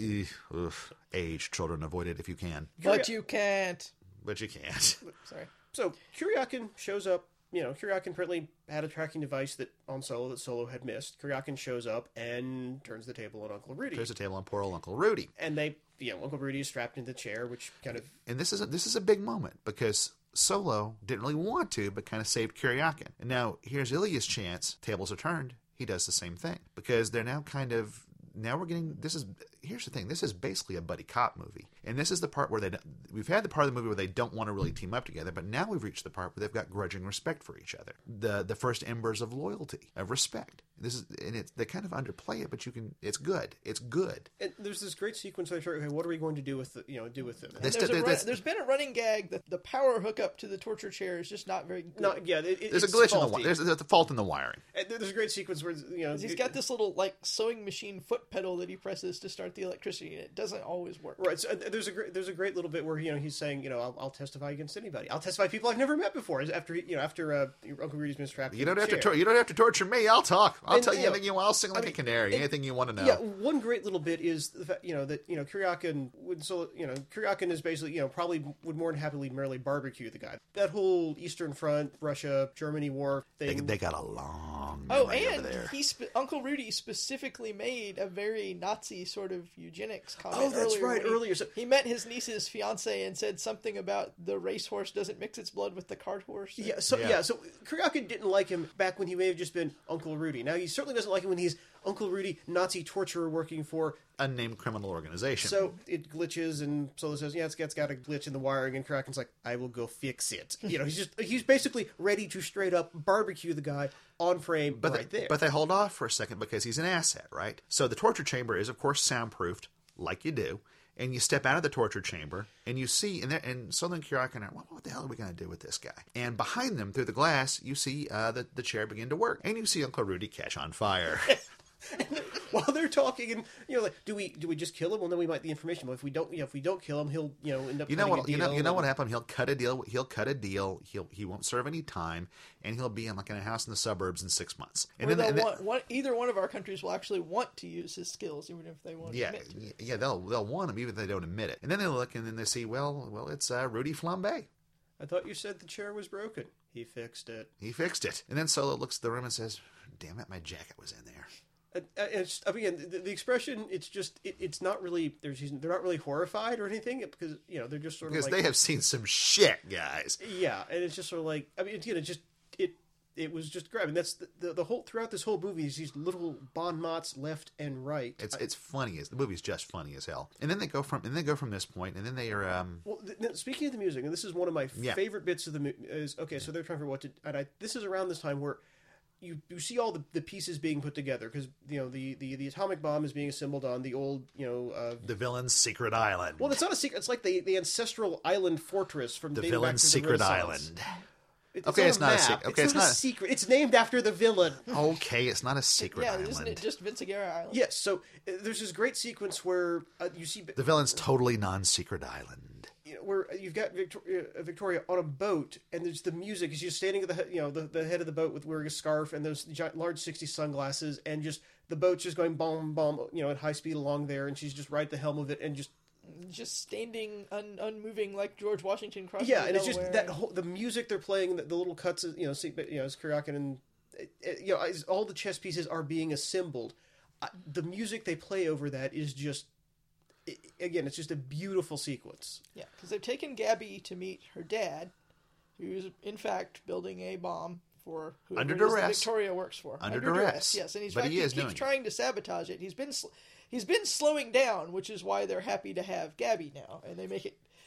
Ugh. Age, children, avoid it if you can, But you can't. but you can't. Sorry. So Kuryakin shows up. Kuryakin apparently had a tracking device that Solo had missed. Kuryakin shows up and turns the table on Uncle Rudy. There's a table on poor old Uncle Rudy. And Uncle Rudy is strapped into the chair, which kind of... And this is a big moment because Solo didn't really want to, but kind of saved Kuryakin. And now here's Ilya's chance. Tables are turned. He does the same thing because they're now we're getting, here's the thing, this is basically a buddy cop movie. And this is the part where we've had the part of the movie where they don't want to really team up together, but now we've reached the part where they've got grudging respect for each other. The first embers of loyalty, of respect. They kind of underplay it, but it's good. It's good. And there's this great sequence where I start, okay, what are we going to do with them? There's been a running gag that the power hookup to the torture chair is just not very good. There's a glitch in there's a fault in the wiring. And there's a great sequence where he's got this little like sewing machine foot pedal that he presses to start the electricity, and it doesn't always work. Right. So there's a great little bit where he's saying I'll testify against anybody. I'll testify people I've never met before. After Uncle Rudy's been strapped. You don't have to torture me. I'll talk. I'll tell you anything you want. I'll sing like a canary. Anything you want to know. Yeah. One great little bit is the fact that Kuryakin Kuryakin is basically probably would more than happily merely barbecue the guy. That whole Eastern Front, Russia, Germany war thing. They got a long. Oh, memory and over there. Uncle Rudy specifically made a very Nazi sort of eugenics comment. Oh, that's right. Earlier, he met his niece's fiance and said something about the racehorse doesn't mix its blood with the cart horse. Yeah. So Kuryakin didn't like him back when he may have just been Uncle Rudy. Now he certainly doesn't like him when he's Uncle Rudy, Nazi torturer working for unnamed criminal organization. So it glitches, and Solo says, "Yeah, it's got a glitch in the wiring." And Kuryakin's like, "I will go fix it." He's basically ready to straight up barbecue the guy on frame, there. But they hold off for a second because he's an asset, right? So the torture chamber is, of course, soundproofed, like you do. And you step out of the torture chamber, and you see, and Solo and Kuryakin are, what the hell are we going to do with this guy? And behind them, through the glass, you see the chair begin to work, and you see Uncle Rudy catch on fire. While they're talking, and do we just kill him? Well, then we might the information. But if we don't kill him, he'll end up. What happened? He'll cut a deal. He won't serve any time, and he'll be in a house in the suburbs in 6 months. And either one of our countries will actually want to use his skills, even if they won't admit to it. Yeah, they'll want him even if they don't admit it. And then they look and then they see, well, it's Rudy Flambe. I thought you said the chair was broken. He fixed it. And then Solo looks at the room and says, "Damn it, my jacket was in there." The expression, it's not really, they're not really horrified or anything because, they're just sort of because they have seen some shit, guys. Yeah. And it's just sort of like, it was just great. I mean, that's the whole, throughout this whole movie is these little bon mots left and right. It's funny the movie's just funny as hell. And then they go from this point, and then they are, speaking of the music, and this is one of my favorite bits of the movie is, okay, so they're trying to figure what to, and this is around this time where you see all the pieces being put together because the atomic bomb is being assembled on the old the villain's secret island. Well, it's not a secret. It's like the ancestral island fortress from the villain's secret island. It's not a secret. Okay, it's not a secret. It's named after the villain. Okay, it's not a secret island. Isn't it just Vinciguerra Island? Yes. So there's this great sequence where you see the villain's totally non-secret island. Where you've got Victoria on a boat, and there's the music. She's just standing at the head of the boat with wearing a scarf and those large 60 sunglasses, and just the boat's just going boom, boom, at high speed along there, and she's just right at the helm of it, and just standing unmoving like George Washington crossing. Yeah, and it's just that the music they're playing, the little cuts, as Kuryakin and as all the chess pieces are being assembled. The music they play over that is just. Again, it's just a beautiful sequence. Yeah, because they've taken Gabby to meet her dad, who's in fact building a bomb for whoever under it is duress. That Victoria works for. Under duress. Yes, and he keeps trying to sabotage it. He's been slowing down, which is why they're happy to have Gabby now, and they make it.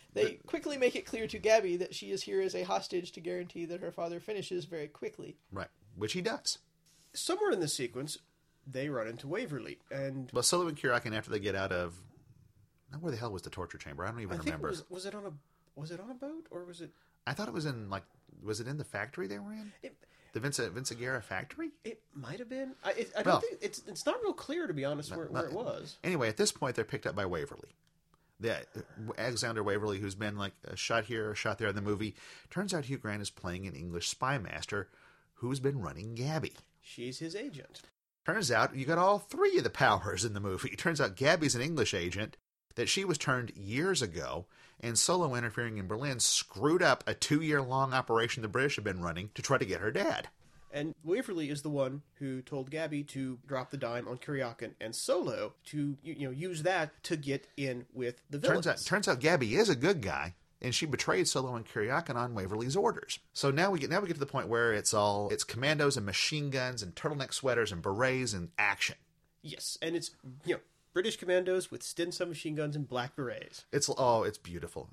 They quickly make it clear to Gabby that she is here as a hostage to guarantee that her father finishes very quickly. Right. Which he does. Somewhere in this sequence, they run into Waverly, and Well, Solo and Kirakin, after they get out of... Now, where the hell was the torture chamber? I don't even I think remember. was it on a boat, or was it? I thought it was in, like... Was it in the factory they were in? The Vincent Guerra factory? It might have been. I don't Well, think it's not real clear, to be honest, where it was. Anyway, at this point, they're picked up by Waverly. Alexander Waverly, who's been like a shot here, a shot there in the movie. Turns out Hugh Grant is playing an English spy master who's been running Gabby. She's his agent. Turns out you got all three of the powers in the movie. Turns out Gabby's an English agent, that she was turned years ago, and Solo interfering in Berlin screwed up a 2-year-long operation the British had been running to try to get her dad. And Waverly is the one who told Gabby to drop the dime on Kuryakin, and Solo to use that to get in with the villains. Turns out Gabby is a good guy, and she betrayed Solo and Kuryakin on Waverly's orders. So now we get to the point where it's commandos and machine guns and turtleneck sweaters and berets and action. Yes, and it's British commandos with Stinson machine guns and black berets. It's beautiful.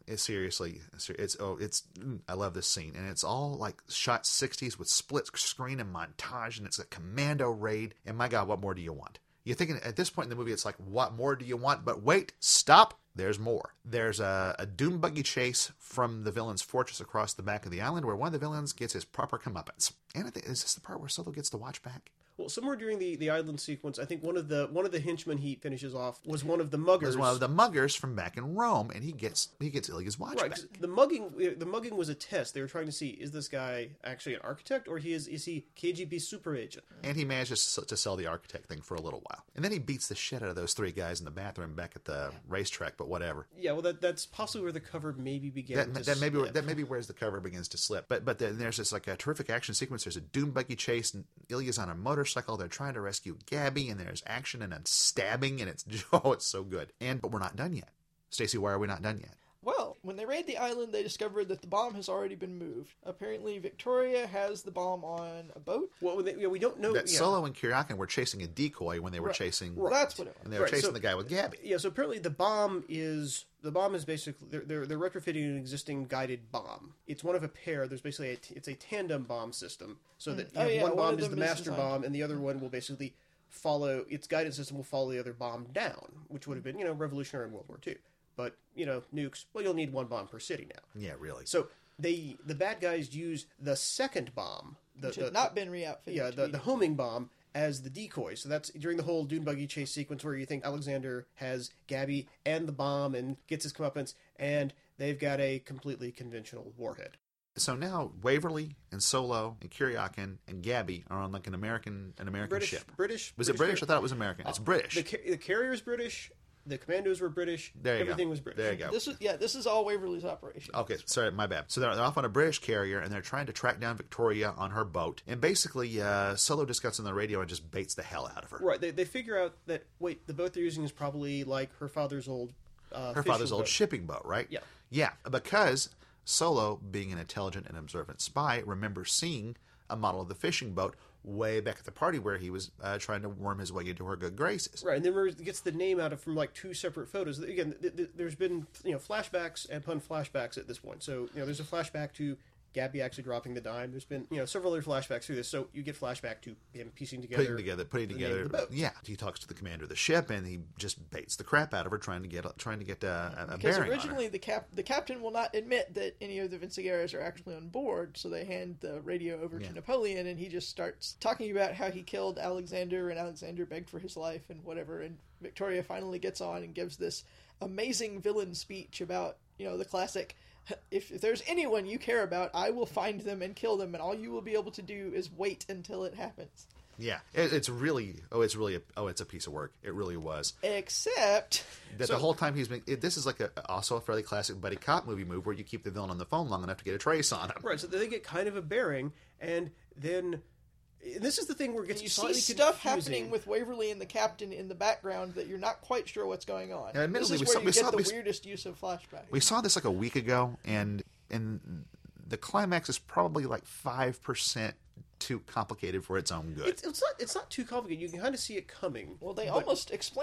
I love this scene, and it's all like shot 60s with split screen and montage, and it's a commando raid. And my God, what more do you want? You're thinking at this point in the movie, it's like, what more do you want? But wait, stop. There's more. There's a doom buggy chase from the villain's fortress across the back of the island, where one of the villains gets his proper comeuppance. And I think, is this the part where Solo gets to watch back? Well, somewhere during the island sequence, I think one of the henchmen he finishes off was one of the muggers. Was one of the muggers from back in Rome, and he gets Ilya's watch right, back. The mugging was a test. They were trying to see, is this guy actually an architect, or is he KGB super agent? And he manages to sell the architect thing for a little while, and then he beats the shit out of those three guys in the bathroom back at the racetrack. But whatever. Yeah, well, that's possibly where the cover maybe began. That maybe where's the cover begins to slip. But then there's this like a terrific action sequence. There's a doom buggy chase, and Ilya's on a motorcycle. They're trying to rescue Gabby, and there's action and a stabbing, and it's so good. But we're not done yet. Stacey, why are we not done yet? Well, when they raid the island, they discover that the bomb has already been moved. Apparently, Victoria has the bomb on a boat. Well, we don't know that Solo and Kuryakin were chasing a decoy when they were chasing. Right. That's what it was. And they were chasing the guy with Gabby. Yeah, so apparently the bomb is basically they're retrofitting an existing guided bomb. It's one of a pair. There's basically it's a tandem bomb system, so that one bomb is the master bomb, and the other one will basically follow its guidance system will follow the other bomb down, which would have been revolutionary in World War II. But nukes. Well, you'll need one bomb per city now. Yeah, really. So the bad guys use the second bomb, which has not been re-outfitted. Yeah, the homing bomb as the decoy. So that's during the whole dune buggy chase sequence where you think Alexander has Gabby and the bomb and gets his comeuppance, and they've got a completely conventional warhead. So now Waverly and Solo and Kuryakin and Gabby are on like an American ship. British. Was it British? I thought it was American. It's British. The carrier's British. The commandos were British. Everything was British. There you go. This is all Waverly's operation. Okay, sorry, my bad. So they're off on a British carrier, and they're trying to track down Victoria on her boat. And basically, Solo just gets on the radio and just baits the hell out of her. Right. They figure out that, the boat they're using is probably like her father's old shipping boat, right? Yeah. Yeah, because Solo, being an intelligent and observant spy, remembers seeing a model of the fishing boat way back at the party where he was trying to worm his way into her good graces. Right, and then gets the name out of from like two separate photos. Again, there's been flashbacks and pun flashbacks at this point. So there's a flashback to Gabby actually dropping the dime. There's been several other flashbacks through this. So you get flashback to him putting together the boat. Yeah, he talks to the commander of the ship, and he just baits the crap out of her, trying to get a bearing. Because originally the captain will not admit that any of the Vincigeras are actually on board, so they hand the radio over to Napoleon, and he just starts talking about how he killed Alexander, and Alexander begged for his life and whatever. And Victoria finally gets on and gives this amazing villain speech about the classic. If there's anyone you care about, I will find them and kill them, and all you will be able to do is wait until it happens. Yeah, it's a piece of work. It really was. Except that the whole time he's been. This is like also a fairly classic buddy cop movie move where you keep the villain on the phone long enough to get a trace on him. Right, so they get kind of a bearing, and then. And this is the thing where it gets you slightly see stuff confusing. happening with Waverly and the captain in the background that you're not quite sure what's going on. Now, admittedly, this is where you get the weirdest use of flashbacks. We saw this like a week ago, and the climax is probably like 5% too complicated for its own good. It's not too complicated. You can kind of see it coming. Well, they almost explain.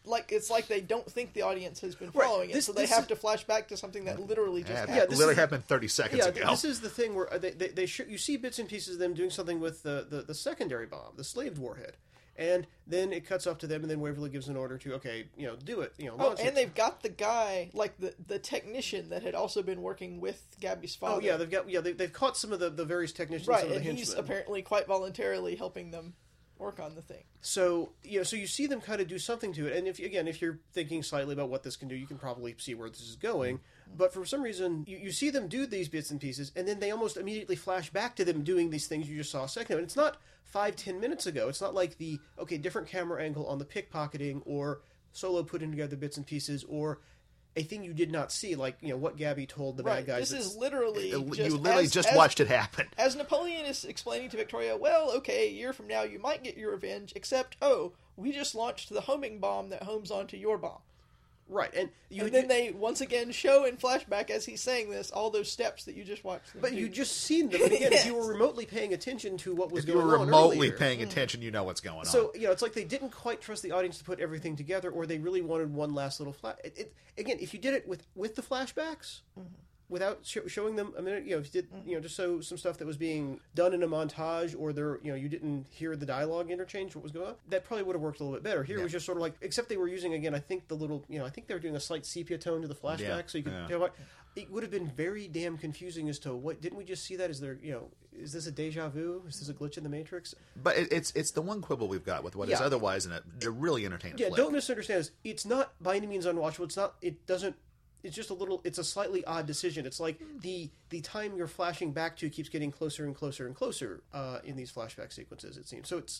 it's like they don't think the audience has been following it, so they have to flash back to something that literally just happened. It literally happened 30 seconds ago. This is the thing where you see bits and pieces of them doing something with the secondary bomb, the slaved warhead. And then it cuts off to them, and then Waverly gives an order to, do it. Launch it. They've got the guy, like the technician that had also been working with Gabby's father. Oh yeah, they've caught some of the various technicians, right? Some of the and henchmen. He's apparently quite voluntarily helping them work on the thing. So so you see them kind of do something to it, and if you're thinking slightly about what this can do, you can probably see where this is going. But for some reason, you see them do these bits and pieces, and then they almost immediately flash back to them doing these things you just saw a second ago. And it's not 5-10 minutes ago. It's not like different camera angle on the pickpocketing, or Solo putting together bits and pieces, or a thing you did not see, like what Gabby told the bad guys. This is literally you literally just watched it happen. As Napoleon is explaining to Victoria, a year from now you might get your revenge, except we just launched the homing bomb that homes onto your bomb. Right, and then they once again show in flashback as he's saying this all those steps that you just watched. But you just seen them. And again, if you were remotely paying attention to what was going on, if you were remotely earlier, paying attention, you know what's going on. So it's like they didn't quite trust the audience to put everything together, or they really wanted one last little flash. Again, if you did it with the flashbacks. Without showing them a minute, if you did, just so some stuff that was being done in a montage, or you didn't hear the dialogue interchange, what was going on, that probably would have worked a little bit better. Here it was just sort of like, except they were using, again, I think the little, I think they were doing a slight sepia tone to the flashback, so you could tell what. It would have been very damn confusing as to what, didn't we just see that? Is there, is this a deja vu? Is this a glitch in the Matrix? But it's the one quibble we've got with what is otherwise a really entertaining flick. Don't misunderstand this. It's not by any means unwatchable. It's just it's a slightly odd decision. It's like the time you're flashing back to keeps getting closer and closer and closer in these flashback sequences, it seems. So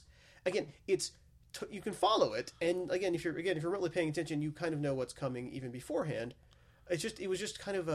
you can follow it, and again, if you're remotely paying attention, you kind of know what's coming even beforehand. It was just kind of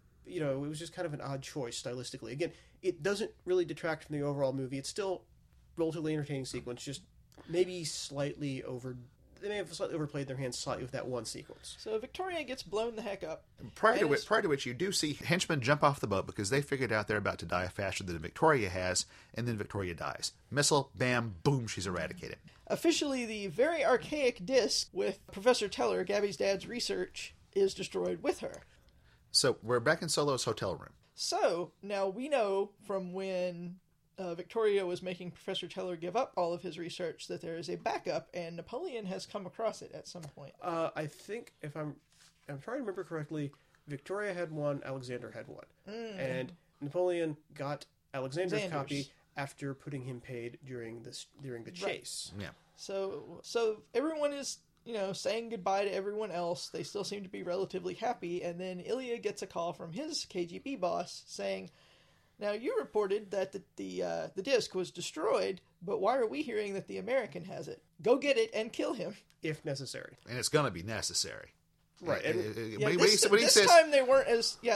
an odd choice stylistically. Again, it doesn't really detract from the overall movie. It's still relatively entertaining sequence, just maybe slightly over. They may have slightly overplayed their hands slightly with that one sequence. So Victoria gets blown the heck up. Prior to which you do see henchmen jump off the boat because they figured out they're about to die faster than Victoria has, and then Victoria dies. Missile, bam, boom, she's eradicated. Officially, the very archaic disc with Professor Teller, Gabby's dad's research, is destroyed with her. So we're back in Solo's hotel room. So now we know from when Victoria was making Professor Teller give up all of his research that there is a backup, and Napoleon has come across it at some point. I think if I'm trying to remember correctly, Victoria had one, Alexander had one, and Napoleon got Alexander's copy after putting him paid during the chase. Right. Yeah. So everyone is saying goodbye to everyone else. They still seem to be relatively happy, and then Ilya gets a call from his KGB boss saying, "Now, you reported that the disc was destroyed, but why are we hearing that the American has it? Go get it and kill him. If necessary." And it's going to be necessary. Right. This time they weren't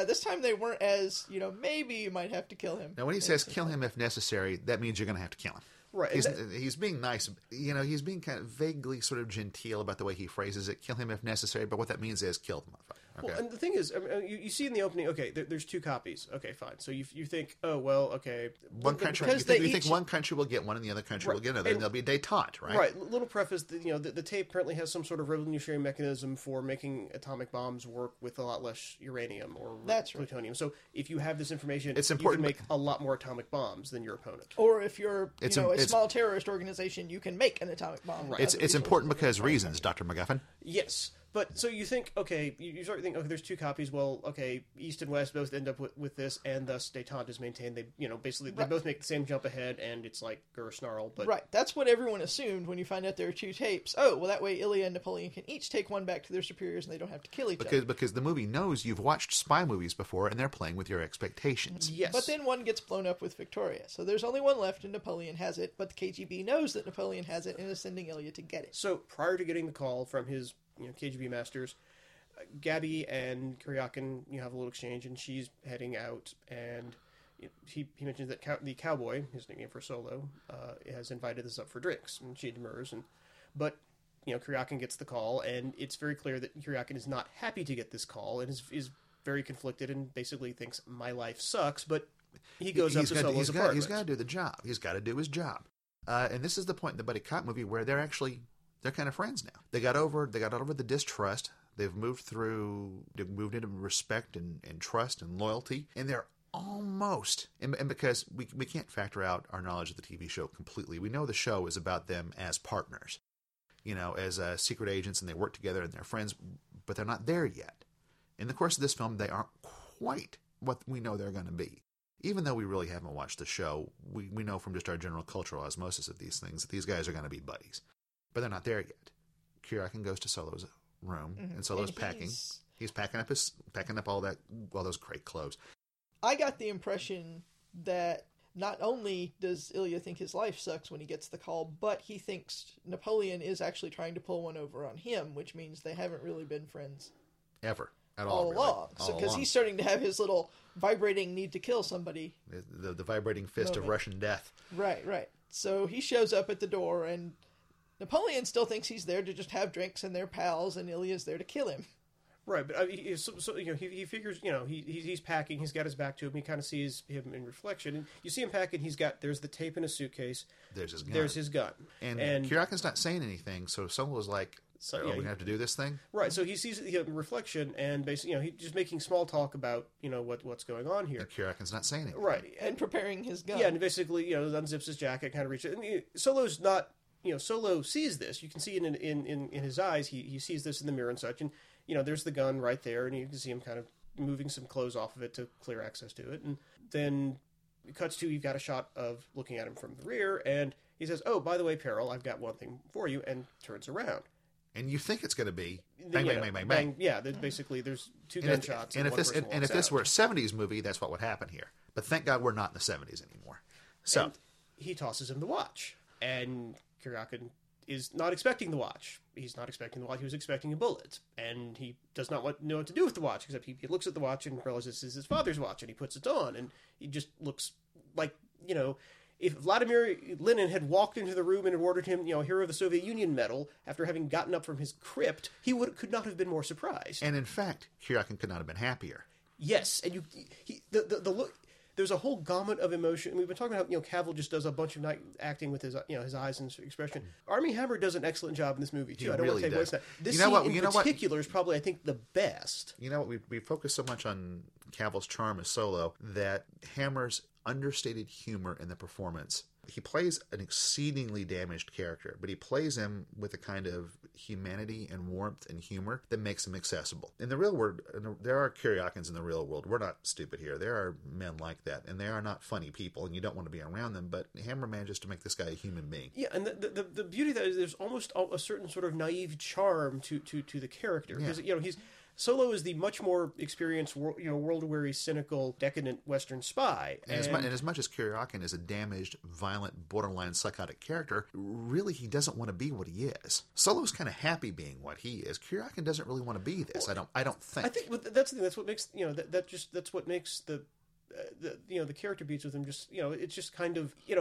as, maybe you might have to kill him. Now, when he says kill him if necessary, that means you're going to have to kill him. Right. He's being nice. He's being kind of vaguely sort of genteel about the way he phrases it. Kill him if necessary, but what that means is kill the motherfucker. Okay. Well, and the thing is, you see in the opening, there's two copies. Okay, fine. So you think, oh, well, okay. One country, you think one country will get one and the other country will get another, and there'll be a détente, right? Right. Little preface, the tape apparently has some sort of revolutionary mechanism for making atomic bombs work with a lot less uranium or plutonium. So if you have this information, it's important you can make a lot more atomic bombs than your opponent. Or if you're a small terrorist organization, you can make an atomic bomb. Right. It's important because reasons, Dr. McGuffin. Yes. But so you think, you start to think, there's two copies. Well, East and West both end up with this, and thus détente is maintained. They, basically they both make the same jump ahead, and it's like grr snarl. But right, that's what everyone assumed when you find out there are two tapes. Oh, well, that way Ilya and Napoleon can each take one back to their superiors, and they don't have to kill each other. Because the movie knows you've watched spy movies before, and they're playing with your expectations. Yes. But then one gets blown up with Victoria, so there's only one left, and Napoleon has it. But the KGB knows that Napoleon has it and is sending Ilya to get it. So prior to getting the call from his KGB masters, Gabby and Kuryakin have a little exchange, and she's heading out, and he mentions that the cowboy, his nickname for Solo, has invited us up for drinks, and she demurs, but Kuryakin gets the call, and it's very clear that Kuryakin is not happy to get this call, and is very conflicted, and basically thinks my life sucks, but he goes up to Solo's apartment. He's got to do the job. He's got to do his job, and this is the point in the buddy cop movie where they're actually They're kind of friends now. They got over the distrust. They've moved into respect and trust and loyalty, and they're almost, and because we can't factor out our knowledge of the TV show completely, we know the show is about them as partners, as secret agents, and they work together and they're friends, but they're not there yet. In the course of this film, they aren't quite what we know they're going to be. Even though we really haven't watched the show, we know from just our general cultural osmosis of these things that these guys are going to be buddies. But they're not there yet. Kiriakin goes to Solo's room, and Solo's packing. He's packing up all those great clothes. I got the impression that not only does Ilya think his life sucks when he gets the call, but he thinks Napoleon is actually trying to pull one over on him, which means they haven't really been friends. Ever. At all, really. Along. So, because he's starting to have his little vibrating need to kill somebody. The vibrating fist of Russian death. Right. So he shows up at the door, and Napoleon still thinks he's there to just have drinks and they're pals, and Ilya's there to kill him. Right, but he figures, he's packing, he's got his back to him, he kind of sees him in reflection, and you see him packing, there's the tape in his suitcase, there's his gun. And Kiriakin's not saying anything, so Solo's like, are we going to have to do this thing? Right, so he sees the reflection, and basically, he's just making small talk about, what's going on here. And Kiriakin's not saying anything. Right. And preparing his gun. Yeah, and basically, unzips his jacket, kind of reaches it, and Solo's not, Solo sees this, you can see it in his eyes, he sees this in the mirror and such, and there's the gun right there, and you can see him kind of moving some clothes off of it to clear access to it. And then it cuts to, you've got a shot of looking at him from the rear, and he says, "Oh, by the way, Peril, I've got one thing for you," and turns around. And you think it's going to be bang, bang, bang, bang. Yeah, basically there's two gunshots. And if this were a 70s movie, that's what would happen here. But thank God we're not in the 70s anymore. So and he tosses him the watch, and Kiriakin is not expecting the watch. He's not expecting the watch. He was expecting a bullet, and he does not know what to do with the watch, except he looks at the watch and realizes this is his father's watch, and he puts it on, and he just looks like, if Vladimir Lenin had walked into the room and awarded him, Hero of the Soviet Union medal after having gotten up from his crypt, he could not have been more surprised. And in fact, Kiriakin could not have been happier. Yes, and the look. There's a whole gamut of emotion. We've been talking about how Cavill just does a bunch of acting with his his eyes and expression. Armie Hammer does an excellent job in this movie too. I don't want to take away from that. This scene in particular is probably, I think, the best. You know what? We focus so much on Cavill's charm as Solo that Hammer's understated humor in the performance. He plays an exceedingly damaged character, but he plays him with a kind of humanity and warmth and humor that makes him accessible. In the real world, there are Kiriakins in the real world. We're not stupid here. There are men like that, and they are not funny people, and you don't want to be around them, but Hammer manages to make this guy a human being. Yeah, and the beauty of that is there's almost a certain sort of naive charm to the character. Because, he's... Solo is the much more experienced, world-weary, cynical, decadent Western spy. And as much as Kiriakin is a damaged, violent, borderline psychotic character, really he doesn't want to be what he is. Solo's kind of happy being what he is. Kiriakin doesn't really want to be this. Well, I don't think. I think that's the thing. That's what makes that's what makes the character beats with him just it's just kind of you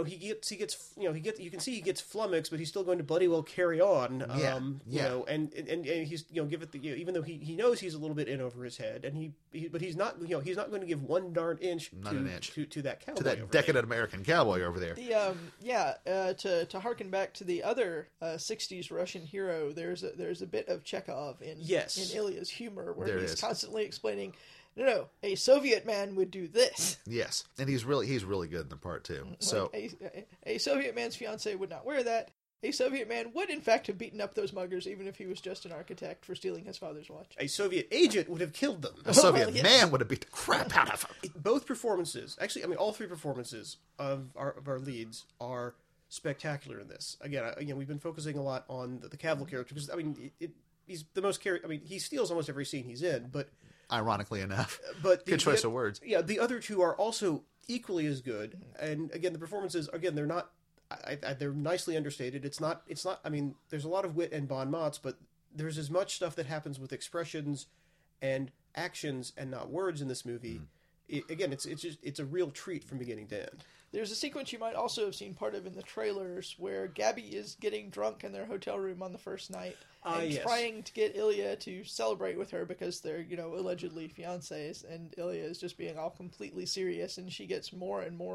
can see he gets flummoxed, but he's still going to bloody well carry on. And he's give it even though he knows he's a little bit in over his head, and but he's not he's not going to give one darn inch to that cowboy, to that decadent American cowboy over there. To harken back to the other 60s Russian hero, there's a bit of Chekhov in Ilya's humor where he's constantly explaining, no, a Soviet man would do this. Yes, and he's really good in the part too. So a Soviet man's fiancée would not wear that. A Soviet man would in fact have beaten up those muggers, even if he was just an architect, for stealing his father's watch. A Soviet agent would have killed them. A Soviet man would have beat the crap out of him. Both performances, actually, all three performances of our leads are spectacular in this. Again, we've been focusing a lot on the Cavill character because he's the most he steals almost every scene he's in, but. Ironically enough. But good choice of words. Yeah, the other two are also equally as good. And again, the performances, they're not... they're nicely understated. It's not... there's a lot of wit and bon mots, but there's as much stuff that happens with expressions and actions and not words in this movie. It's a real treat from beginning to end. There's a sequence you might also have seen part of in the trailers where Gabby is getting drunk in their hotel room on the first night and trying to get Ilya to celebrate with her because they're, allegedly fiancés, and Ilya is just being all completely serious, and she gets more and more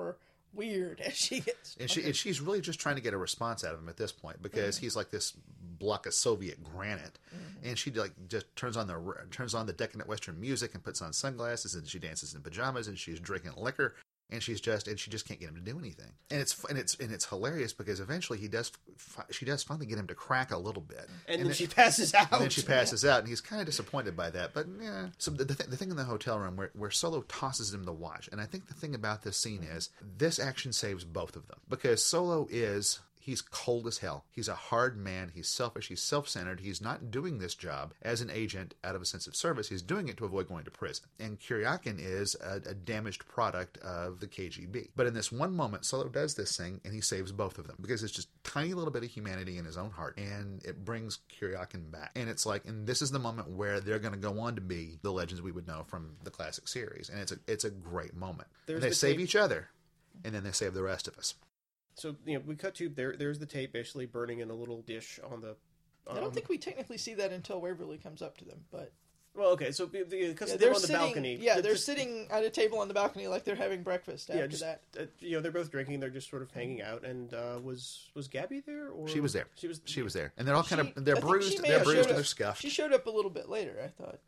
weird as she gets And she's really just trying to get a response out of him at this point because he's like this block of Soviet granite, and she like just turns on the decadent Western music and puts on sunglasses, and she dances in pajamas, and she's drinking liquor, and she just can't get him to do anything. And it's hilarious because eventually she does finally get him to crack a little bit, and then she passes out. And then she passes out, and he's kind of disappointed by that. But yeah, so the thing in the hotel room where Solo tosses him the watch, and I think the thing about this scene is this action saves both of them because Solo he's cold as hell. He's a hard man. He's selfish. He's self-centered. He's not doing this job as an agent out of a sense of service. He's doing it to avoid going to prison. And Kuryakin is a damaged product of the KGB. But in this one moment, Solo does this thing, and he saves both of them because it's just a tiny little bit of humanity in his own heart, and it brings Kuryakin back. And it's like, and this is the moment where they're going to go on to be the legends we would know from the classic series. And it's a great moment. They save each other, and then they save the rest of us. So, we cut to there's the tape basically burning in a little dish on the... I don't think we technically see that until Waverly comes up to them, but... Well, okay, so because they're on the balcony... Yeah, they're sitting at a table on the balcony like they're having breakfast after that. They're both drinking, they're just sort of hanging out, and was Gabby there? Or... She was there. She was there. And they're all they're I think bruised, they're bruised and they're scuffed. She showed up a little bit later, I thought.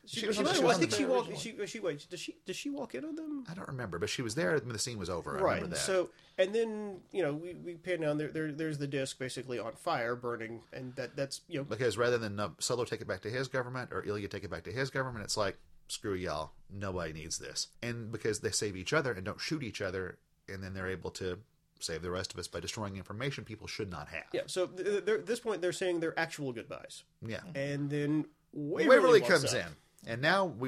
I think she walked. Does she walk in on them? I don't remember, but she was there when the scene was over. I remember that. So, and then we pan down there's the disc basically on fire, burning, and that's because rather than Solo take it back to his government or Ilya take it back to his government, it's like screw y'all, nobody needs this, and because they save each other and don't shoot each other, and then they're able to save the rest of us by destroying information people should not have. Yeah. So at this point they're saying their actual goodbyes. Yeah. And then Waverly comes in. And now we're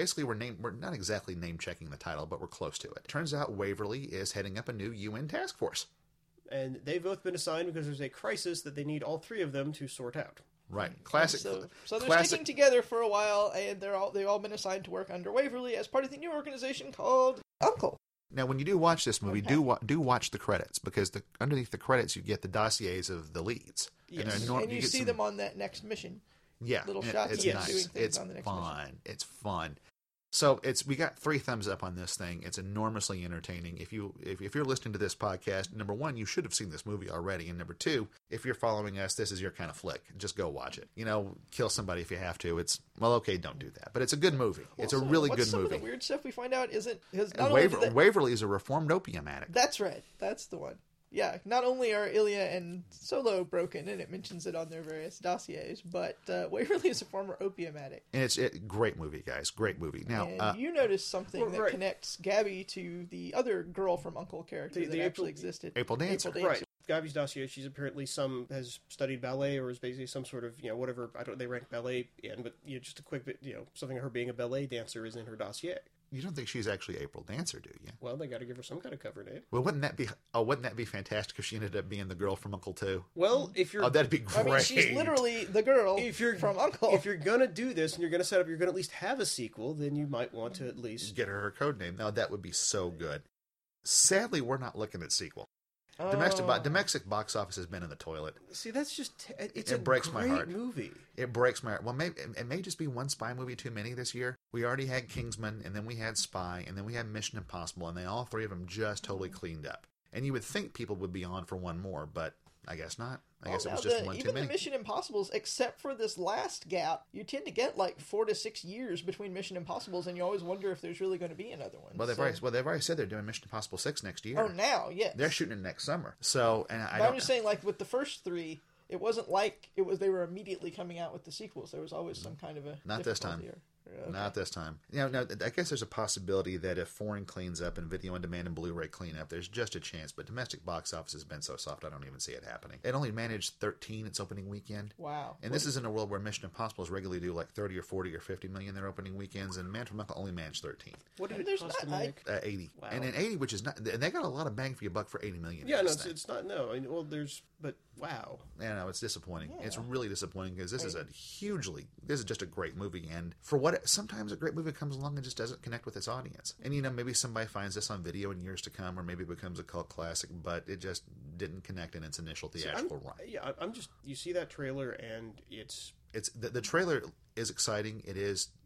not exactly name checking the title, but we're close to it. Turns out Waverly is heading up a new UN task force. And they've both been assigned because there's a crisis that they need all three of them to sort out. Right. Classic. So they're sticking together for a while, and they've all been assigned to work under Waverly as part of the new organization called Uncle. Now, when you do watch this movie, do watch the credits, because underneath the credits you get the dossiers of the leads. Yes. And you see them on that next mission. Yeah, little shots it's of nice. doing things It's on the next fun. mission. It's fun. So we got 3 thumbs up on this thing. It's enormously entertaining. If you're listening to this podcast, number 1, you should have seen this movie already, and number 2, if you're following us, this is your kind of flick. Just go watch it. Kill somebody if you have to. Okay, don't do that. But it's a good movie. It's a really good movie. Some of the weird stuff we find out Waverly is a reformed opium addict. That's right. That's the one. Yeah, not only are Ilya and Solo broken, and it mentions it on their various dossiers, but Waverly is a former opium addict. And it's a great movie, guys. Great movie. Now, and you noticed something that connects Gabby to the other girl from Uncle character that actually existed. April Dancer. Right. Gabby's dossier, she's apparently has studied ballet or is basically some sort of, whatever, they rank ballet in, but just a quick bit, something of her being a ballet dancer is in her dossier. You don't think she's actually April Dancer, do you? Well, they got to give her some kind of cover name. Well, wouldn't that be fantastic if she ended up being the girl from Uncle 2? Well, if you're... Oh, that'd be great. I mean, she's literally the girl from Uncle. If you're going to do this and you're going to at least have a sequel, then you might want to at least... Get her code name. Now, that would be so good. Sadly, we're not looking at sequel. Oh. Domestic box office has been in the toilet. See, that's just... It breaks my heart. Movie. It breaks my heart. Well, it may just be one spy movie too many this year. We already had Kingsman, and then we had Spy, and then we had Mission Impossible, and all 3 of them just totally cleaned up. And you would think people would be on for one more, but I guess not. I guess it was just one too many. Even the Mission Impossibles, except for this last gap, you tend to get like 4 to 6 years between Mission Impossibles, and you always wonder if there's really going to be another one. Well, they've already said they're doing Mission Impossible 6 next year. Oh, now, yes. They're shooting it next summer. So, I'm just saying, like with the first 3, it wasn't like they were immediately coming out with the sequels. There was always some kind of a not this time. Okay. Not this time. Now, I guess there's a possibility that if foreign cleans up and video on demand and Blu-ray clean up, there's just a chance. But domestic box office has been so soft, I don't even see it happening. It only managed 13 its opening weekend. Wow. And this is in a world where Mission Impossible is regularly do like 30 or 40 or 50 million their opening weekends, and Man from Uncle only managed 13. What did it cost to make? 80. Wow. And 80, which is not, and they got a lot of bang for your buck for 80 million. Yeah, no, it's not. No, but wow. Yeah, no, it's disappointing. Yeah. It's really disappointing because this is just a great movie, and for what sometimes a great movie comes along and just doesn't connect with its audience. And maybe somebody finds this on video in years to come, or maybe it becomes a cult classic, but it just didn't connect in its initial theatrical run. Yeah, I'm just, you see that trailer and it's the trailer is exciting. It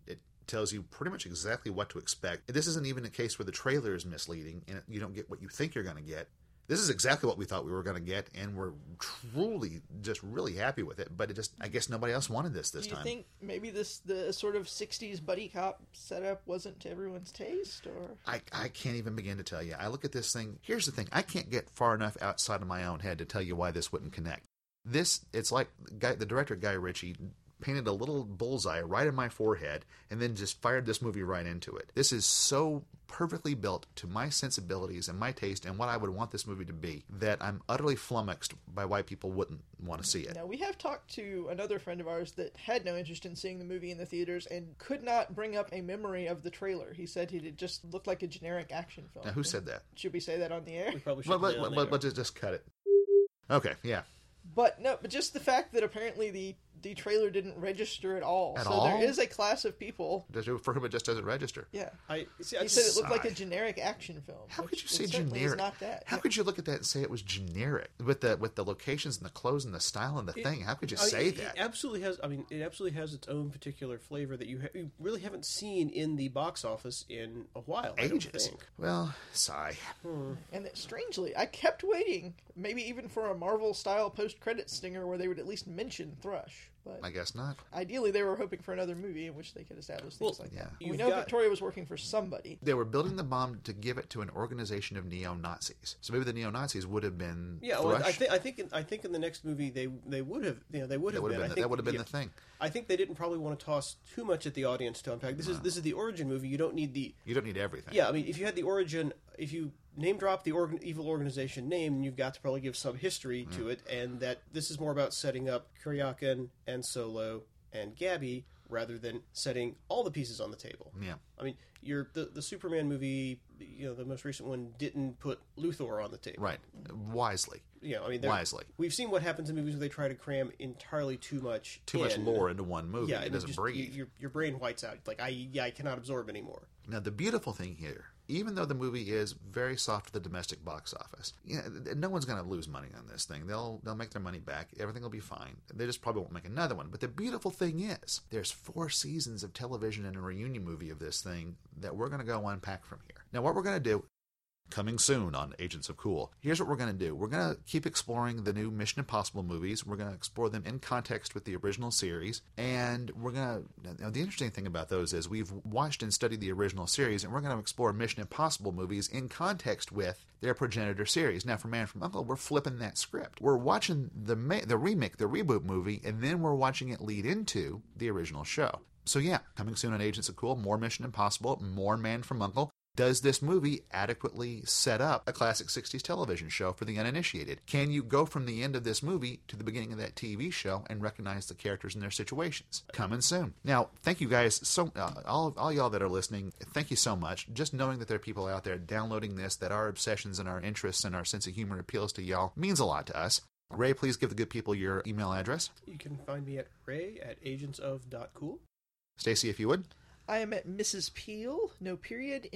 tells you pretty much exactly what to expect. This isn't even a case where the trailer is misleading and you don't get what you think you're going to get. This is exactly what we thought we were going to get, and we're truly just really happy with it. But I guess nobody else wanted this time. Do you think maybe the sort of 60s buddy cop setup wasn't to everyone's taste? Or I can't even begin to tell you. I look at this thing. Here's the thing. I can't get far enough outside of my own head to tell you why this wouldn't connect. It's like the director, Guy Ritchie, painted a little bullseye right in my forehead and then just fired this movie right into it. This is so perfectly built to my sensibilities and my taste and what I would want this movie to be that I'm utterly flummoxed by why people wouldn't want to see it. Now, we have talked to another friend of ours that had no interest in seeing the movie in the theaters and could not bring up a memory of the trailer. He said it just looked like a generic action film. Now, who said that? Should we say that on the air? We probably should. But just cut it. Okay, yeah. But just the fact that apparently the trailer didn't register at all. There is a class of people for whom it just doesn't register. Yeah. He said it looked like a generic action film. How could you say generic? Is not that. How could you look at that and say it was generic with the locations and the clothes and the style and the thing? How could you say that? It absolutely has. I mean, it absolutely has its own particular flavor that you really haven't seen in the box office in a while. Ages. I don't think. Well, sigh. And strangely, I kept waiting, maybe even for a Marvel-style post-credit stinger where they would at least mention Thrush. But I guess not. Ideally, they were hoping for another movie in which they could establish things like that. You've We know got- Victoria was working for somebody. They were building the bomb to give it to an organization of neo-Nazis. So maybe the neo-Nazis would have been Yeah, well, Thrush. I think in the next movie they would have That would have been the thing. I think they didn't probably want to toss too much at the audience to unpack. This is the origin movie. You don't need everything. Yeah, I mean, if you had the origin, if you name drop the evil organization name, then you've got to probably give some history to it, and that this is more about setting up Kuryakin and Solo and Gabby rather than setting all the pieces on the table. Yeah. I mean, the Superman movie, the most recent one, didn't put Luthor on the table. Right. Wisely. I mean, wisely. We've seen what happens in movies where they try to cram entirely too much lore into one movie. Yeah, it doesn't breathe. Your brain whites out. It's like, I cannot absorb anymore. Now, the beautiful thing here, even though the movie is very soft to the domestic box office, no one's going to lose money on this thing. They'll make their money back. Everything will be fine. They just probably won't make another one. But the beautiful thing is, there's 4 seasons of television and a reunion movie of this thing that we're going to go unpack from here. Now, what we're going to do, coming soon on Agents of Cool, here's what we're going to do. We're going to keep exploring the new Mission Impossible movies. We're going to explore them in context with the original series. And we're going to... Now, the interesting thing about those is we've watched and studied the original series, and we're going to explore Mission Impossible movies in context with their progenitor series. Now, for Man from U.N.C.L.E., we're flipping that script. We're watching the remake, the reboot movie, and then we're watching it lead into the original show. So yeah, coming soon on Agents of Cool, more Mission Impossible, more Man from U.N.C.L.E. Does this movie adequately set up a classic 60s television show for the uninitiated? Can you go from the end of this movie to the beginning of that TV show and recognize the characters and their situations? Coming soon. Now, thank you guys, all y'all that are listening, thank you so much. Just knowing that there are people out there downloading this, that our obsessions and our interests and our sense of humor appeals to y'all, means a lot to us. Ray, please give the good people your email address. You can find me at ray@agentsof.cool. Stacy, if you would. I am at Mrs. Peel, no period,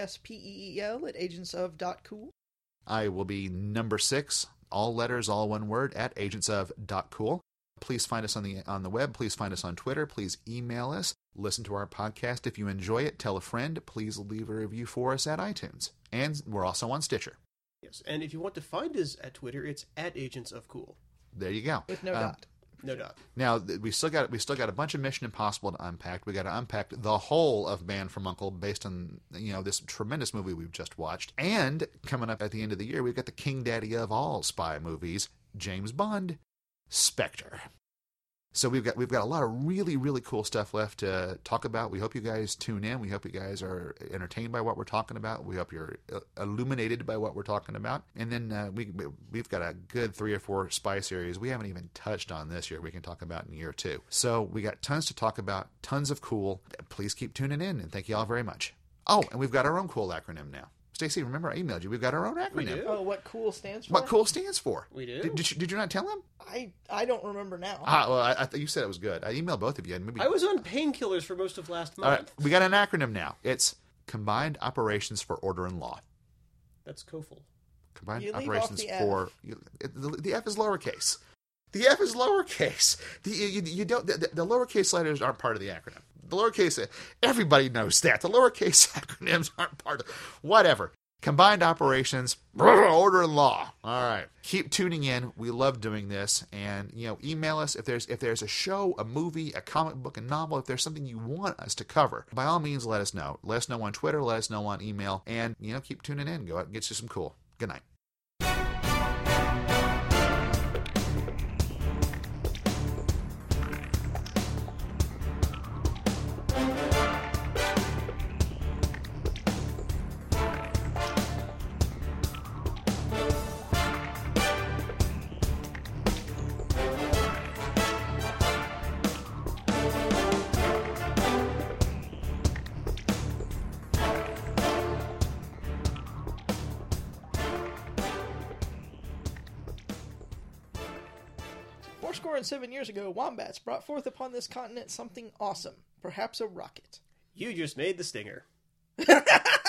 MRSPEEL at agentsof.cool. I will be number 6, all letters, all one word, at agentsof.cool. Please find us on the web. Please find us on Twitter. Please email us. Listen to our podcast. If you enjoy it, tell a friend. Please leave a review for us at iTunes. And we're also on Stitcher. Yes, and if you want to find us at Twitter, it's at Agents of Cool. There you go. With no dot. No doubt. Now, we still got a bunch of Mission Impossible to unpack. We got to unpack the whole of Man from U.N.C.L.E. based on this tremendous movie we've just watched. And coming up at the end of the year, we've got the King Daddy of all spy movies, James Bond, Spectre. So we've got a lot of really, really cool stuff left to talk about. We hope you guys tune in. We hope you guys are entertained by what we're talking about. We hope you're illuminated by what we're talking about. And then we've got a good 3 or 4 spy series we haven't even touched on this year we can talk about in year 2. So we got tons to talk about, tons of cool. Please keep tuning in, and thank you all very much. Oh, and we've got our own cool acronym now. Stacey, remember I emailed you. We've got our own acronym. We do. Oh, what cool stands for? What cool stands for? We do. Did you not tell him? I don't remember now. Well, I thought you said it was good. I emailed both of you. And maybe... I was on painkillers for most of last month. All right, we got an acronym now. It's Combined Operations for Order and Law. That's COFL. Combined You leave Operations off the F. for... The F is lowercase. The F is lowercase. You don't. The lowercase letters aren't part of the acronym. The lowercase, everybody knows that. The lowercase acronyms aren't part of, whatever. Combined operations, order and law. All right. Keep tuning in. We love doing this. And, email us if there's a show, a movie, a comic book, a novel, if there's something you want us to cover. By all means, let us know. Let us know on Twitter. Let us know on email. And, keep tuning in. Go out and get you some cool. Good night. Fourscore and 7 years ago, wombats brought forth upon this continent something awesome, perhaps a rocket. You just made the stinger.